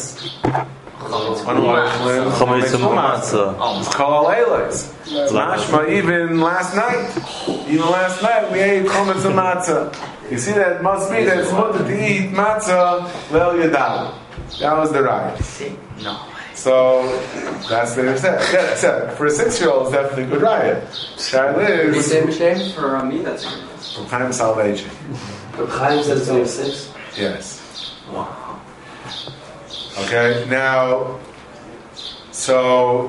Chametz Matzah.
It's Kol Eilos. It's mashma even last night. Even last night we ate Chametz Matzah. You see that it must be that it's mutter to eat matzah Leil Yadal. That was the right.
No.
So that's what it said. Yeah, it said for a 6-year-old, it's definitely a good riot. Shaila is
for me. That's good.
From Chaim Salvation.
But Chaim says it's only 6.
Yes.
Wow.
Okay. Now, so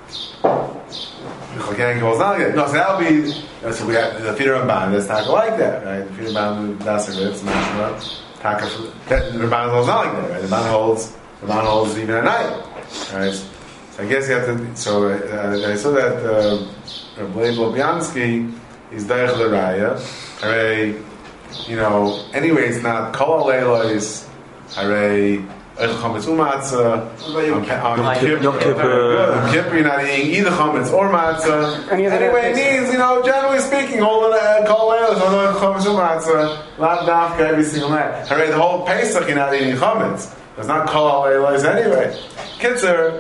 the goes on again. No, so that'll be. So we have the Peter Ramban. That's not like that, right? The Peter Ramban that's mashma. The Ramban holds not like that, right? The Ramban holds even at night, right? So I guess you have to. So I saw that Rabbi Lopiansky is Daich L'Raya. Hooray! Anyway, it's not Kol Leilos. Hooray! Chametz umatzah. Yom Kippur, you're not eating either chametz or matzah. Anyway, it means, generally speaking, all of the kol leilos, all of the chametz umatzah, not dafka every single night. Hooray, the whole Pesach you're not eating chametz. It's not kol leilos anyway. Kitzer,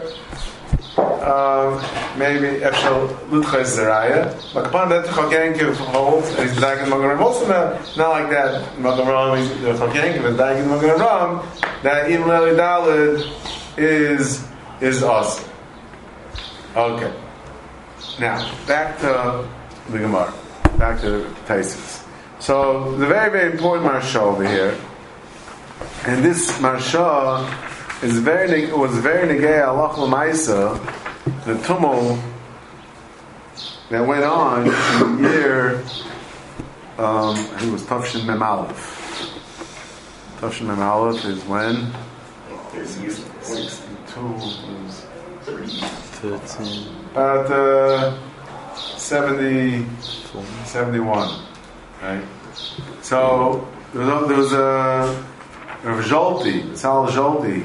maybe Efshel Lutcha Zeraya. But upon that, Chak Yankiv holds, and he's dying in Magen Avraham. Also, not like that. Magen Avraham, the Chak Yankiv is dying in Magen Avraham. That even Leil Daled is awesome. Okay. Now, back to the Gemara. Back to Taisus. So, the very, very important Marsha over here. And this Marsha was very negei alach l'maisa, the tumult that went on in the year, I think it was Tafshin Mem Aleph. Tafshin Mem Aleph is when? 62 was
13.
about 71, right? So there was a Zolti, Sal Zolti.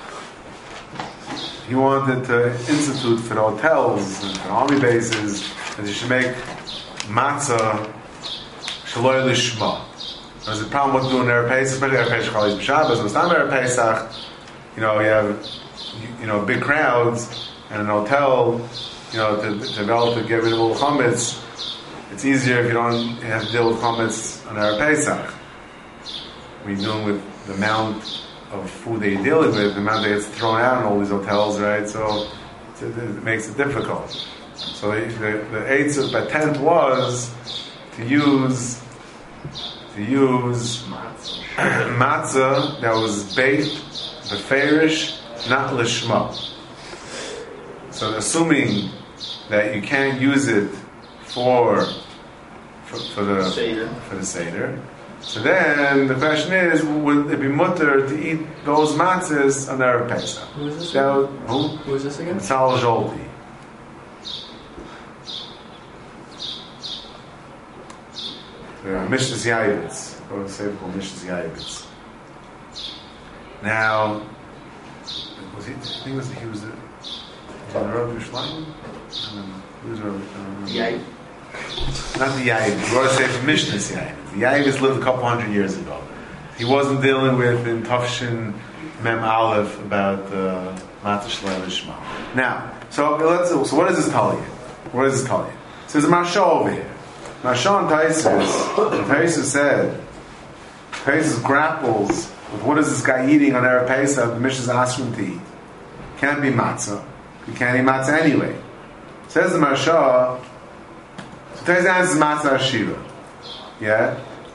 He wanted to institute for the hotels and for army bases that you should make matzah shaloi lishma. There's a problem with doing Erev Pesach, especially Erev Pesach Chalis B'Shabbos. It's not Erev Pesach. You have big crowds and an hotel. To be able to get rid of all chametz. It's easier if you don't have to deal with chametz on Erev Pesach. When you're dealing with the amount of food that you're dealing with, the amount that gets thrown out in all these hotels, right? So it makes it difficult. So the eighth of the 10th was to use matzah that was baked beferish, not lishma. So assuming that you can't use it for the Seder. So then the question is, would it be mutter to eat those matzahs on Erev Pesach?
Who is this?
Who
is this again?
Sal Zolti. Mishnas Yaivitz. Or a sefer called Mishnas Yaivitz. Now, was he? I think he was the Rav Yerushalayim? Who was Rav?
Yaivitz.
Not the Yaivitz. We want to say from Mishnas Yaivitz. The Yaivitz lived a couple hundred years ago. He wasn't dealing with in Tafshin Mem Aleph about Matzah Shalei Lishma. Now, so what does this tell you? What does this tell you? So there's a Marsha over here. Marsha and Taisus said, Taisus grapples with what is this guy eating on Erev Pesach, the Mishnah's asking to eat. Can't be matzah. You can't eat matzah anyway. Says the Marsha, so Taisus answers matzah ashira. Yeah?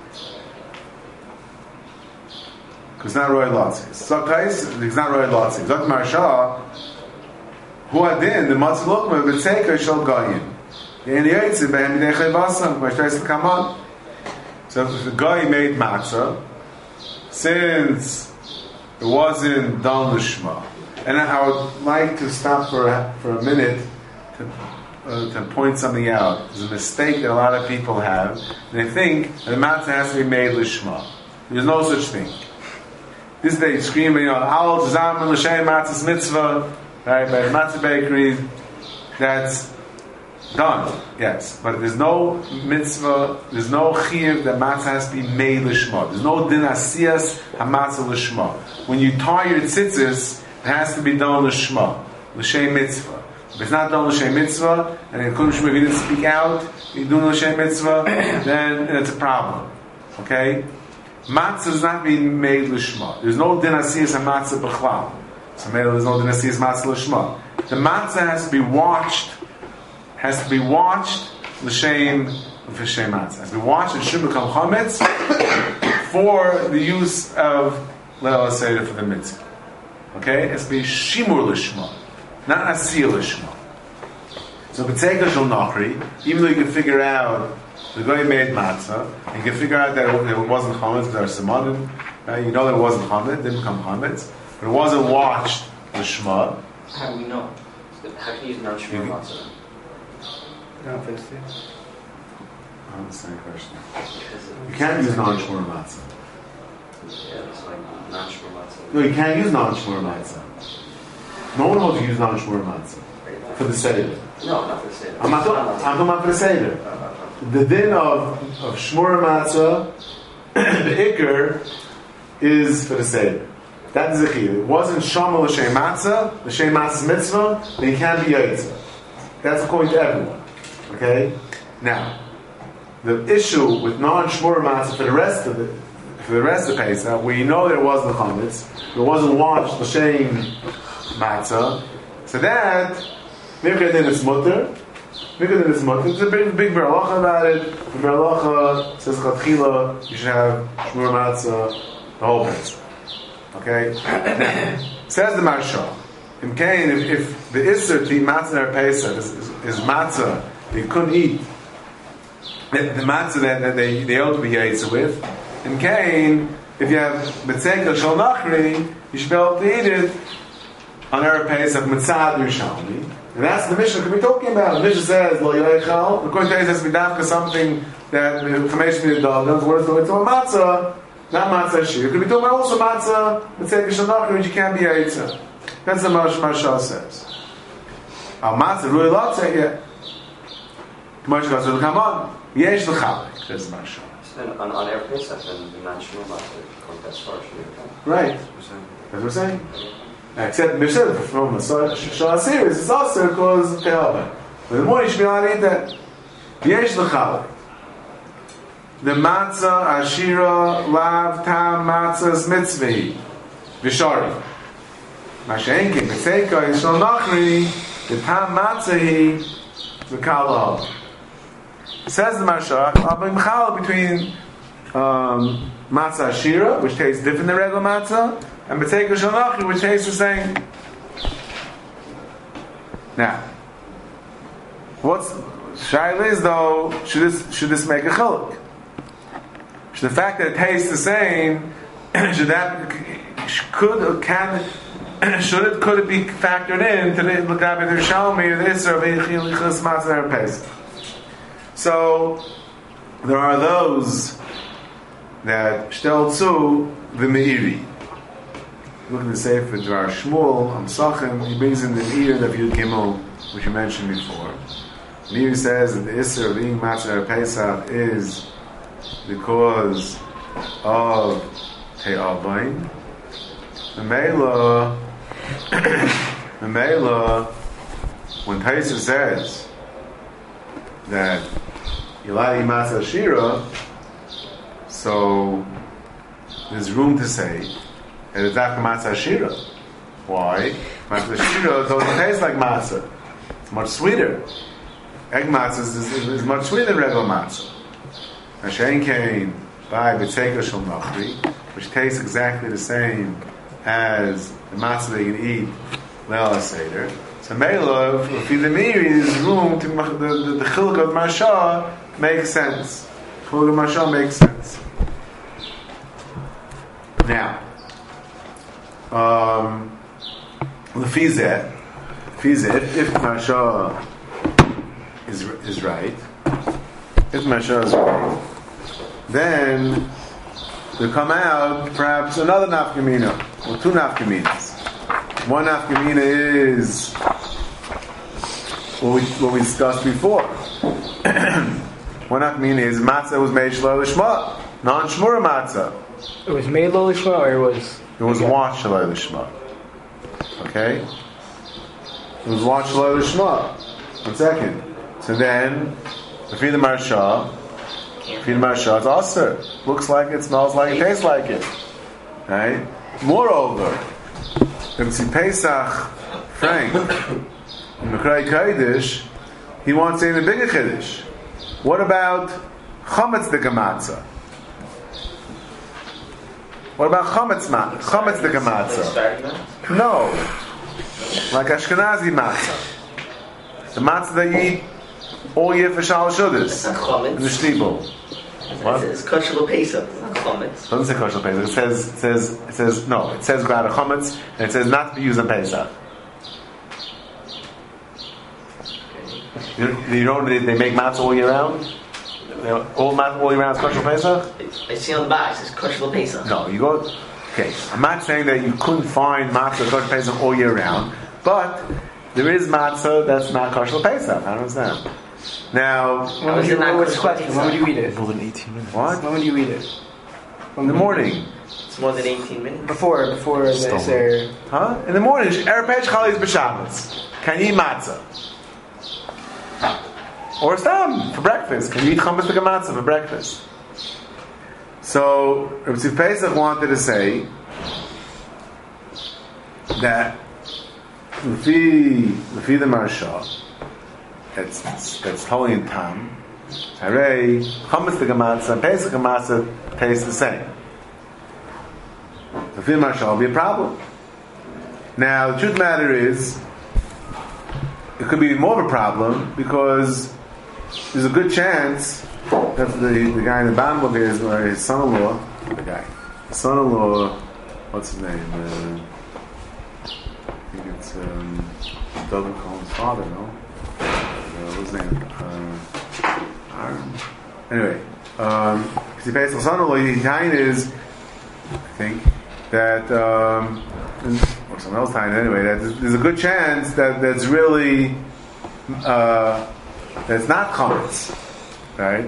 Because it's not Roy Lotzi. So Taisus, it's not Roy Lotzi. Zok Marsha, who adin, the matzah lokma, b'tzeika shel goyim. So if the guy made matzah, since it wasn't done lishma, and I would like to stop for a minute to point something out. There's a mistake that a lot of people have. They think that the matzah has to be made lishma. There's no such thing. This day screaming, Al Zaman L'Shem Matzah's mitzvah, right, by the matzah bakery, that's done, yes, but there's no mitzvah, there's no chiyuv that matzah has to be made lishma. There's no din asiyas hamatzah lishma. When you tie your tzitzis, it has to be done lishma, l'shem mitzvah. If it's not done l'shem mitzvah, and if you didn't speak out, you're doing l'shem mitzvah, then it's a problem. Okay? Matzah is not being made lishma. There's no din asiyas hamatzah b'chlal. So there's no din asiyas matzah lishma. The matzah has to be watched l'shem v'shem matzah. Has to be watched and should become chametz for the use of leil seder for the mitzvah. Okay, it has to be shimur l'shma, not asiyah l'shma. So b'tzeika shel nachri, even though you can figure out the guy made matzah, you can figure out that it wasn't chametz because there are simonim. You know that it wasn't chametz, it didn't become chametz, but it wasn't watched l'shma.
How do we know? How can you use non-shmur matzah?
I don't think so.
I understand the question. You can't use non-shmur matzah.
Yeah, it's like non-shmur matzah.
No, you can't use non-shmur matzah. No one wants to use non-shmur matzah for the seder.
No, not for the seder.
I'm talking about for the seder. The din of shmur matzah, the ikr, is for the seder. That is the key. It wasn't shama l'shem matzah, l'shem matzah's mitzvah, then you can't be yaitza. That's according to everyone. Okay? Now, the issue with non-shmur matzah for the rest of Pesach, where you know there wasn't chametz, there wasn't washed l'shem matzah, so that mikadin is mutter. There's a big beralacha about it. The beralacha says chatchila you should have shmur matzah the whole Pesach. Okay? Now, says the Marsha, if the Isser to eat matzah or Pesach is matzah that you couldn't eat, the matzah that they ought to be yaitza with, in Cain, if you have b'tzeika shel nachri, you should be able to eat it on Erev Pesach mitzad Yerushalmi. And that's the Mishnah could be talking about. The Mishnah says, Lo Yoichal. According to it, it has to be dafka something that information is dog. In other words, it's a matzah, not matzah shir. It could be talking about also matzah, let's say Kishanach, which you can't be Eitzah. That's the Marsha says. Al matzah, Rui Latzah, yeah. Marsha says, come on. Yesh l'chalek, says Marsha.
And on Erev Pesach, then the national matzah contest starts.
Right. That's what we're saying. Except Mishnah from Shah series, it's also because of Tehava. But in the morning you should be allowed to eat that. Yesh l'chalek. The matzah, ashira, lav, tam, matzah's mitzvah, v'shari. Mashenkin, v'seika, yishal nachri, the tam matzah, v'kal. Says the Mashach, I'll be mechal between matzah ashira, which tastes different than regular matzah, and b'teika shanachi, which tastes the same. Now, what's shaila is though? Should this make a chiluk? Should the fact that it tastes the same, could it be factored in to the l'gabe the Shalmi or the Isra of Eichilichas Matzah Pesach? So there are those that shtelzu the Meiri. Look at the Sefer Dvar Shmuel on Sachem. He brings in the Meir of Yud Gimel, which you mentioned before. Meir says that the Isra of eating Matzah Pesach is because of Te'avain. The Mela, when Taisa says that Yilai Matzah Shira, so there's room to say that it's after Matzah Shira. Why? Matzah Shira doesn't taste like matzah. It's much sweeter. Egg matzah is much sweeter than regular matzah. Hashem came by B'tzeka Shel Nachri, which tastes exactly the same as the matzah that you can eat Leil Seder. So Meila, if the Meiri, there's room to the chiluk of Marsha makes sense. Chiluk of Marsha makes sense. Now, Lefizeh, if Marsha is right, then there come out perhaps another nafkamina, or two nafkaminas. One nafkamina is what we discussed before. One nafkamina is matzah was made shelo lishma, non-shmura matzah.
It was made lo lishma, or
it was washed shelo lishma. Okay, it was washed shelo lishma. 1 second. So then, the Marsha, it's aser. Looks like it, smells like it, tastes like it. Right? Moreover, if it's Pesach, Frank, in Mekray Kodesh, he wants to say the bigger Kiddush. What about Chametz the Gematzah? What about Chametz the Gematzah? No. Like Ashkenazi matzah. The matzah that you eat all year for Shal Shudas. In the Shtibel. What?
It says kosher l'pesach. It's not chametz.
It doesn't say kosher l'pesach. It says grad chametz, and it says not to be used on Pesach. You know they make matzah all year round? All matzah all year round is kosher l'pesach?
I see on the box, it says kosher l'pesach.
No, you go... Okay, I'm not saying that you couldn't find matzah kosher l'pesach all year round, but there is matzah that's not kosher l'pesach. I don't understand. Now,
when would you eat it?
More than 18 minutes.
What?
When would you eat it?
In the morning.
It's more than 18 minutes.
Before the Seder.
Huh? In the morning. Erev Pesach Chali is b'Shabbos. Can you eat matzah? Or stam for breakfast. Can you eat chametz like a matzah for breakfast? So, Rabbi Tzvi Pesach wanted to say that Lefi the Marsha, that's holy in Tam. Hooray, chametz the matzah, Pesach the matzah taste the same. Lefi the Marsha will be a problem. Now, the truth of the matter is, it could be more of a problem because there's a good chance that the guy in the bottom book is his son-in-law. What's his name? I think it's David Cohen's father, no? What's his name? Anyway, because he pays L'sanah, the is, I think, that, or someone else time anyway, that there's a good chance that that's really, that's not chametz, right?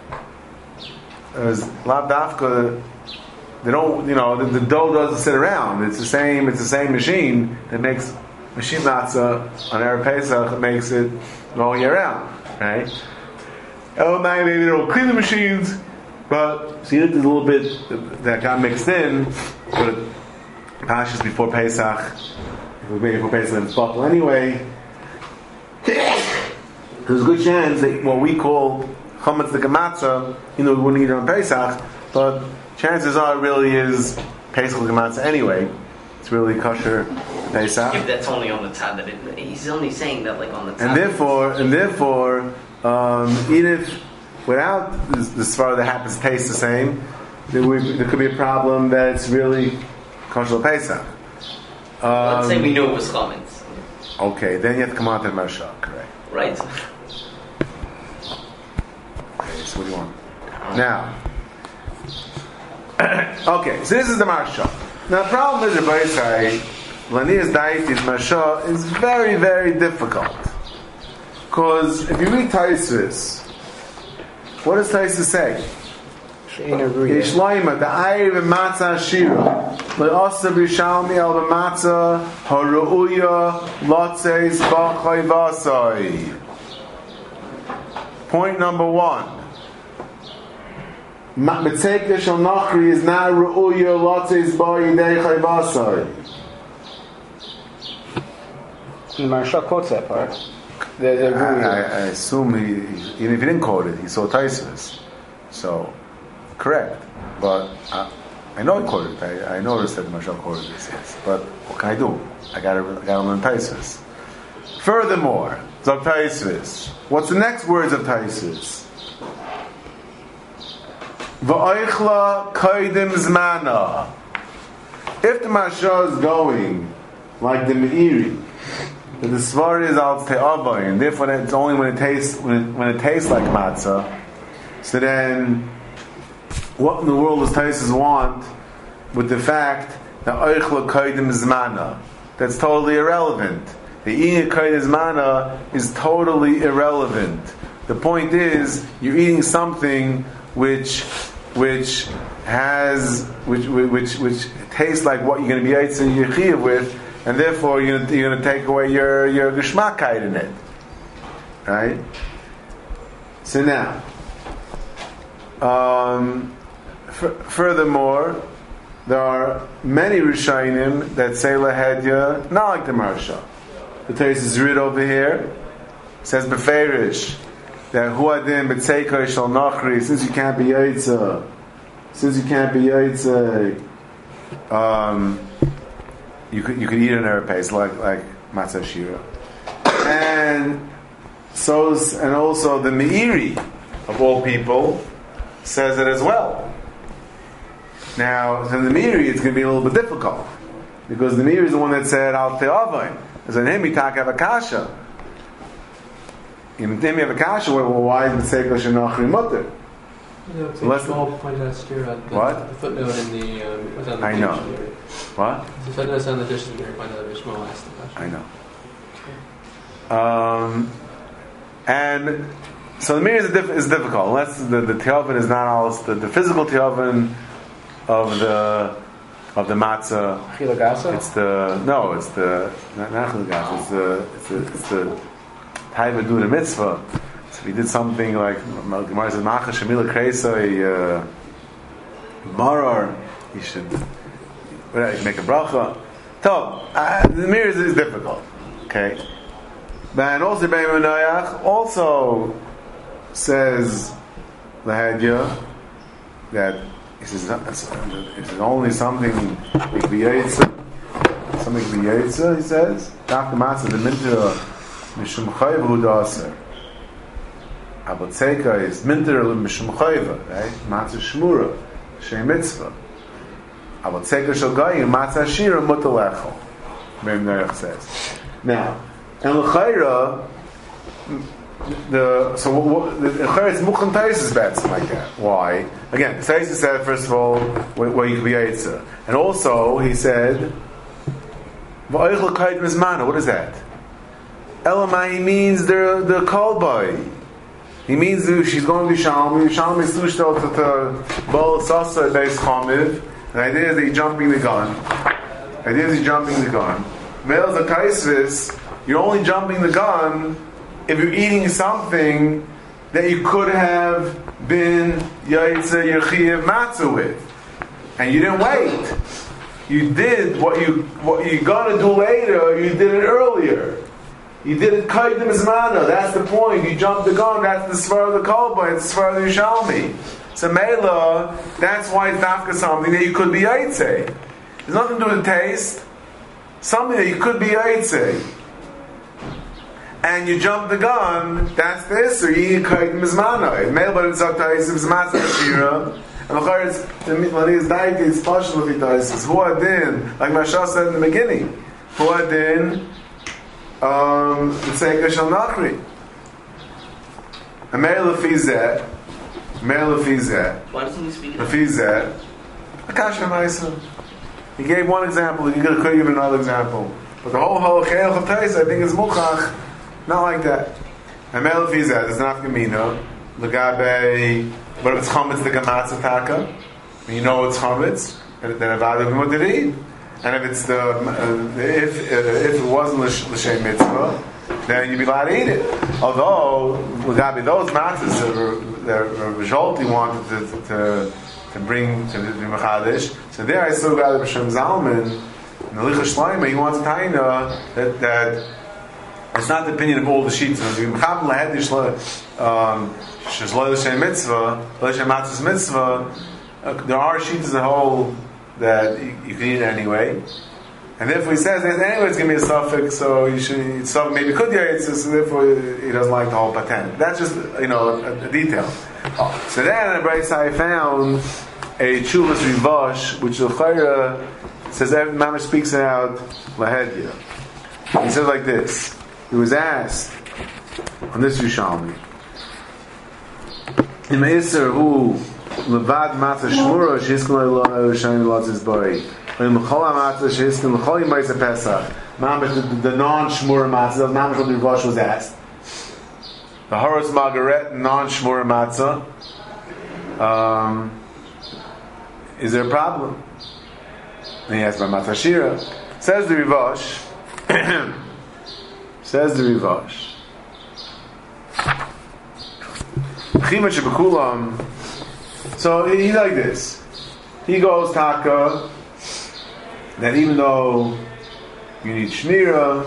As Lav Dafka, they don't, the dough doesn't sit around. It's the same machine that makes machine matzah on Erev Pesach. It makes it all year round, right? Oh, maybe they don't clean the machines, but see, there's a little bit that got mixed in. But Pashas before Pesach, before Pesach, it's bottle anyway. There's a good chance that what we call chametz the gematzah, we wouldn't eat it on Pesach, but chances are it really is Pesach the gematzah anyway. It's really kosher Pesach.
If that's only on the tzad, that he's only saying that like on the tzad.
And therefore, even if without the svara that happens to taste the same, there could be a problem that it's really kosher Pesach.
Let's say we knew it was chametz.
Okay, then you have to come out to the Marsha, correct?
Right.
Okay, so what do you want? Now, okay, so this is the Marsha. Now the problem is, everybody say, Lanias Daitis Marsha is very, very difficult. Because if you read Taisvis, what does Taisvis say? Yishloima, the Ayr v'matzah shira, le'osa b'shalmi el v'matzah, ha'ru'uya, lotzeis b'chai v'asai. Point number 1. Mitzekah shel nachri is not ru'uya, lotzeis b'chai v'asai.
The Maharsha quotes that part.
I assume even if he didn't quote it, he saw Taisvis. So, correct. But I know he quoted it. I noticed that Maharsha quoted this. Yes. But what can I do? I gotta learn Taisvis. Furthermore, Zog Taisvis. What's the next words of Taisvis? V'oichla kaidim zmana. If the Maharsha is going like the Meiri, that the svar is al te'avai, and therefore it's only when it tastes like matzah. So then, what in the world does Taisus want with the fact that oichla kaidim zmana? That's totally irrelevant. The eating kaidim zmana is totally irrelevant. The point is, you're eating something which tastes like what you're going to be eating your chiyuv with. And therefore, you're going to take away your geschmackheit in it, right? So now, furthermore, there are many Rishonim that say lahedya not like the Maharsha. The Teres is read over here. It says beferish that huadim b'tzeikah shel nachri, since you can't be yaitza, You could eat an Erev Pesach like matzah shira, and also the Meiri of all people says it as well. Now, in the Meiri, it's going to be a little bit difficult because the Meiri is the one that said al te'avain. As an him, tak have a kasha. In him, you have a kasha. Well, why is the seikosh shenachri mutter?
So let's point out
what?
The footnote in the on the
I know.
dictionary.
What?
The footnote on the dictionary point out that Shmuel asked the question.
I know. And so the mirror is difficult unless the teoven is not all the physical teoven of the matzah.
Chilagasa?
It's the not chilagasa. It's the taiva do the mitzvah. So if he did something like Gemara says macha shemila kreisa marar, he should make a bracha. So the mirror is difficult. Okay. And also Be'em Noach also says lahadya that it's only something could be yaitza. Something could be yaitza. He says after matzah the minter mishum chayv hudaser. Abotzeka is minter mishum chayv, right? Matzah shmura shem mitzvah. Abotzeka shel goyim matzah shira mutalechol. Be'em Noach says now. And l'chayra, the Charetz Mukham Taisis bets like that. Why? Again, Taisis said first of all where you could be Eitzah, and also he said, "What is that?" Elamai, he means the kolbai. He means she's going to be Shalmi. Shalmi is sushtel to bol sasa beis chamiv. The idea is that he's jumping the gun. Males a kaisvis. You're only jumping the gun if you're eating something that you could have been yaitza yechiyev matzah with, and you didn't wait. You did what you're gonna do later. You did it earlier. You did it kaidim zmana. That's the point. You jumped the gun. That's the svar of the kolba. It's the svar of the Yishalmi. So mela. That's why it's dafka something that you could be yaitze. There's nothing to do with the taste. Something that you could be yaitze. And you jump the gun, that's this, or you kaidim zmana. Mela but it's zaktais zmata shira. And the charetz when he's daik is special with it. Who adin, like Masha said in the beginning. Who adin. Tzeka shal nachri. A male lefizet.
Why doesn't he speak it?
Lefizet. Akasha Maisa. He gave one example. He could give another example. But the whole chayil of Tais, I think, is muchach. Not like that. A male lefizet is not gemina. Legabe. But if it's chametz, the gamatz ataka. You know it's chametz. Then avadu b'modiri. And if it's if it wasn't l'shem mitzvah, then you'd be allowed to eat it. Although Gabi, those matzahs that Rizholti wanted to bring to the Mechadish, so there I saw Gabi B'Shem Zalman in the Licha Shloima. He wants to tell you that it's not the opinion of all the sheets. There are sheets that hold that you can eat it anyway, and therefore he says anyway it's going to be a suffix, so you should maybe could eat, so therefore he doesn't like the whole patent. That's just a detail. So then the Brayis I found a Chuvas Rivash, which the Chayra says every Mamash speaks it out lahedya. He says like this. He was asked on this Yushalmi, in Meiser who levad matzah shmura sheiskin le'lo shayim lotzis bari le'mechol matzah sheiskin l'chol yimayis pesach. Mamash the non-shmura matzah. Mamash what the Rivash was asked. The Horos Margaret non-shmura matzah. Is there a problem? And he asked by matzah shira. Says the Rivash. Chima shebekulam. So he's like this. He goes taka that even though you need shmira,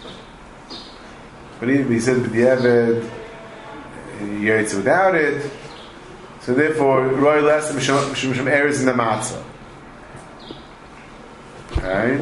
but he says b'diavad you eat without it. So therefore, roy less mishum erez in the matzah. Okay.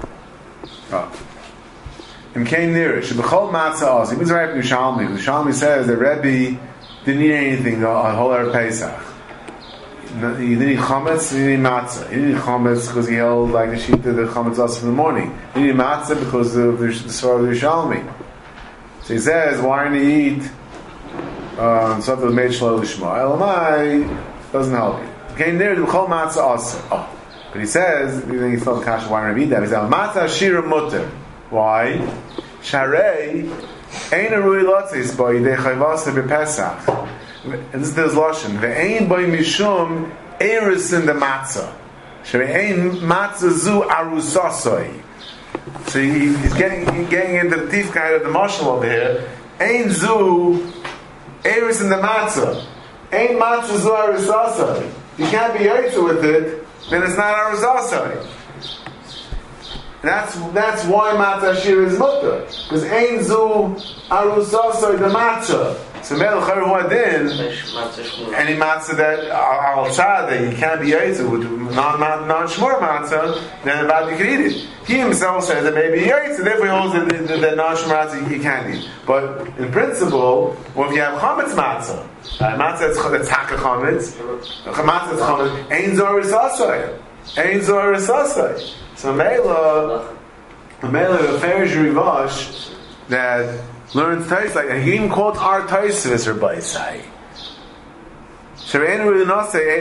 In Kain Nirish, shebechol matzah oz. He was right from Yushalmi. Yushalmi says that Rebbe didn't eat anything on whole Erev Pesach. He didn't eat chametz, he didn't eat matzah. He didn't eat chametz because he held like the sheet of the chametz also in the morning. He didn't eat matzah because of the Svar of the Yushalmi. So he says, why didn't he eat something that made shlo lishma? Elamai doesn't help you. Okay, near the b'chol matzah also. But he says, he thought Kasha, why didn't he eat that? He said, matzah shira mutter. Why? Sharei ein arui lotzis bo yidei chayvasa b'pesach. And this is Lashon. Ve'ein boi mishum eris in the matzah. She'ein matzah zu arusasoi. So he's getting into the thief guy of the marshal over here. Ein zu eris in the matzah. Ein matzah zu arusasoi. You can't be yaitza with it, then it's not arusasoi. That's why matzah shir is mutter, because ein zu arusasoi the matzah. So mele charu adin, any matzah that al tzad that you can't be yaitza with non-shmur matzah, then about you can eat it. He himself says that maybe yaitza, therefore he holds that non-shmur matzah you can't eat. But in principle, well, if you have chametz matzah, matzah that's haka chametz, matzah that's chametz, ein zu arusasoi. So Mela, the Farish Rivash that learns Tais, like, and he even quotes our Taisvis or Baisai. Sherein really not say,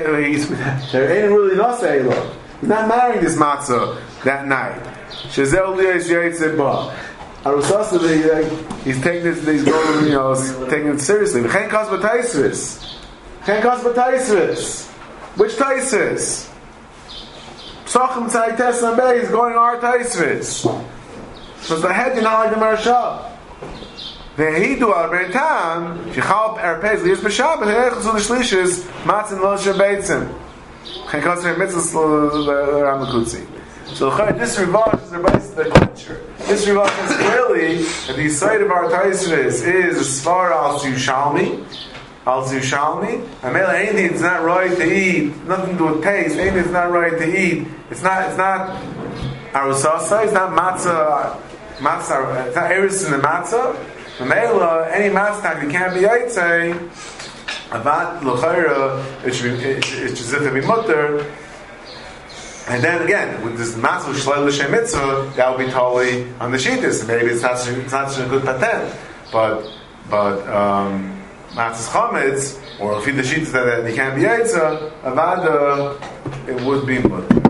look, he's not marrying this matzah that night. Shazel liyos yaitze ba. Arusasa, he's taking this, he's going, taking it seriously. V'chein kas b'taisvis. Which Taisvis? Psachim tzayik tesam bey is going our Taisvis. Because the head, you're not like the Marsha. Ve'hidu al beitam, shichalp erpez liyos b'shabbat, he'echus u'lishlishes, matzin lo shabetzim. V'chein kas b'mitzvahs l'ramakutzi. So this Rivash is the culture. This Rivash is clearly that the site of our Taisvis is as far as Yushalmi, and anything that's not right to eat, nothing to do with taste, anything that's not right to eat, it's not arusasa, it's not matzah, it's not eris in the matzah. Any matzah that can't be yaitze, avat l'chayra, it should be mutter. And then again, with this matzah shlei l'shem mitzvah, that will be totally on the shittas. Maybe it's not such a good patent, but matzah's chametz, or if the shittas that they can't be yaitza, avada, it would be mutter.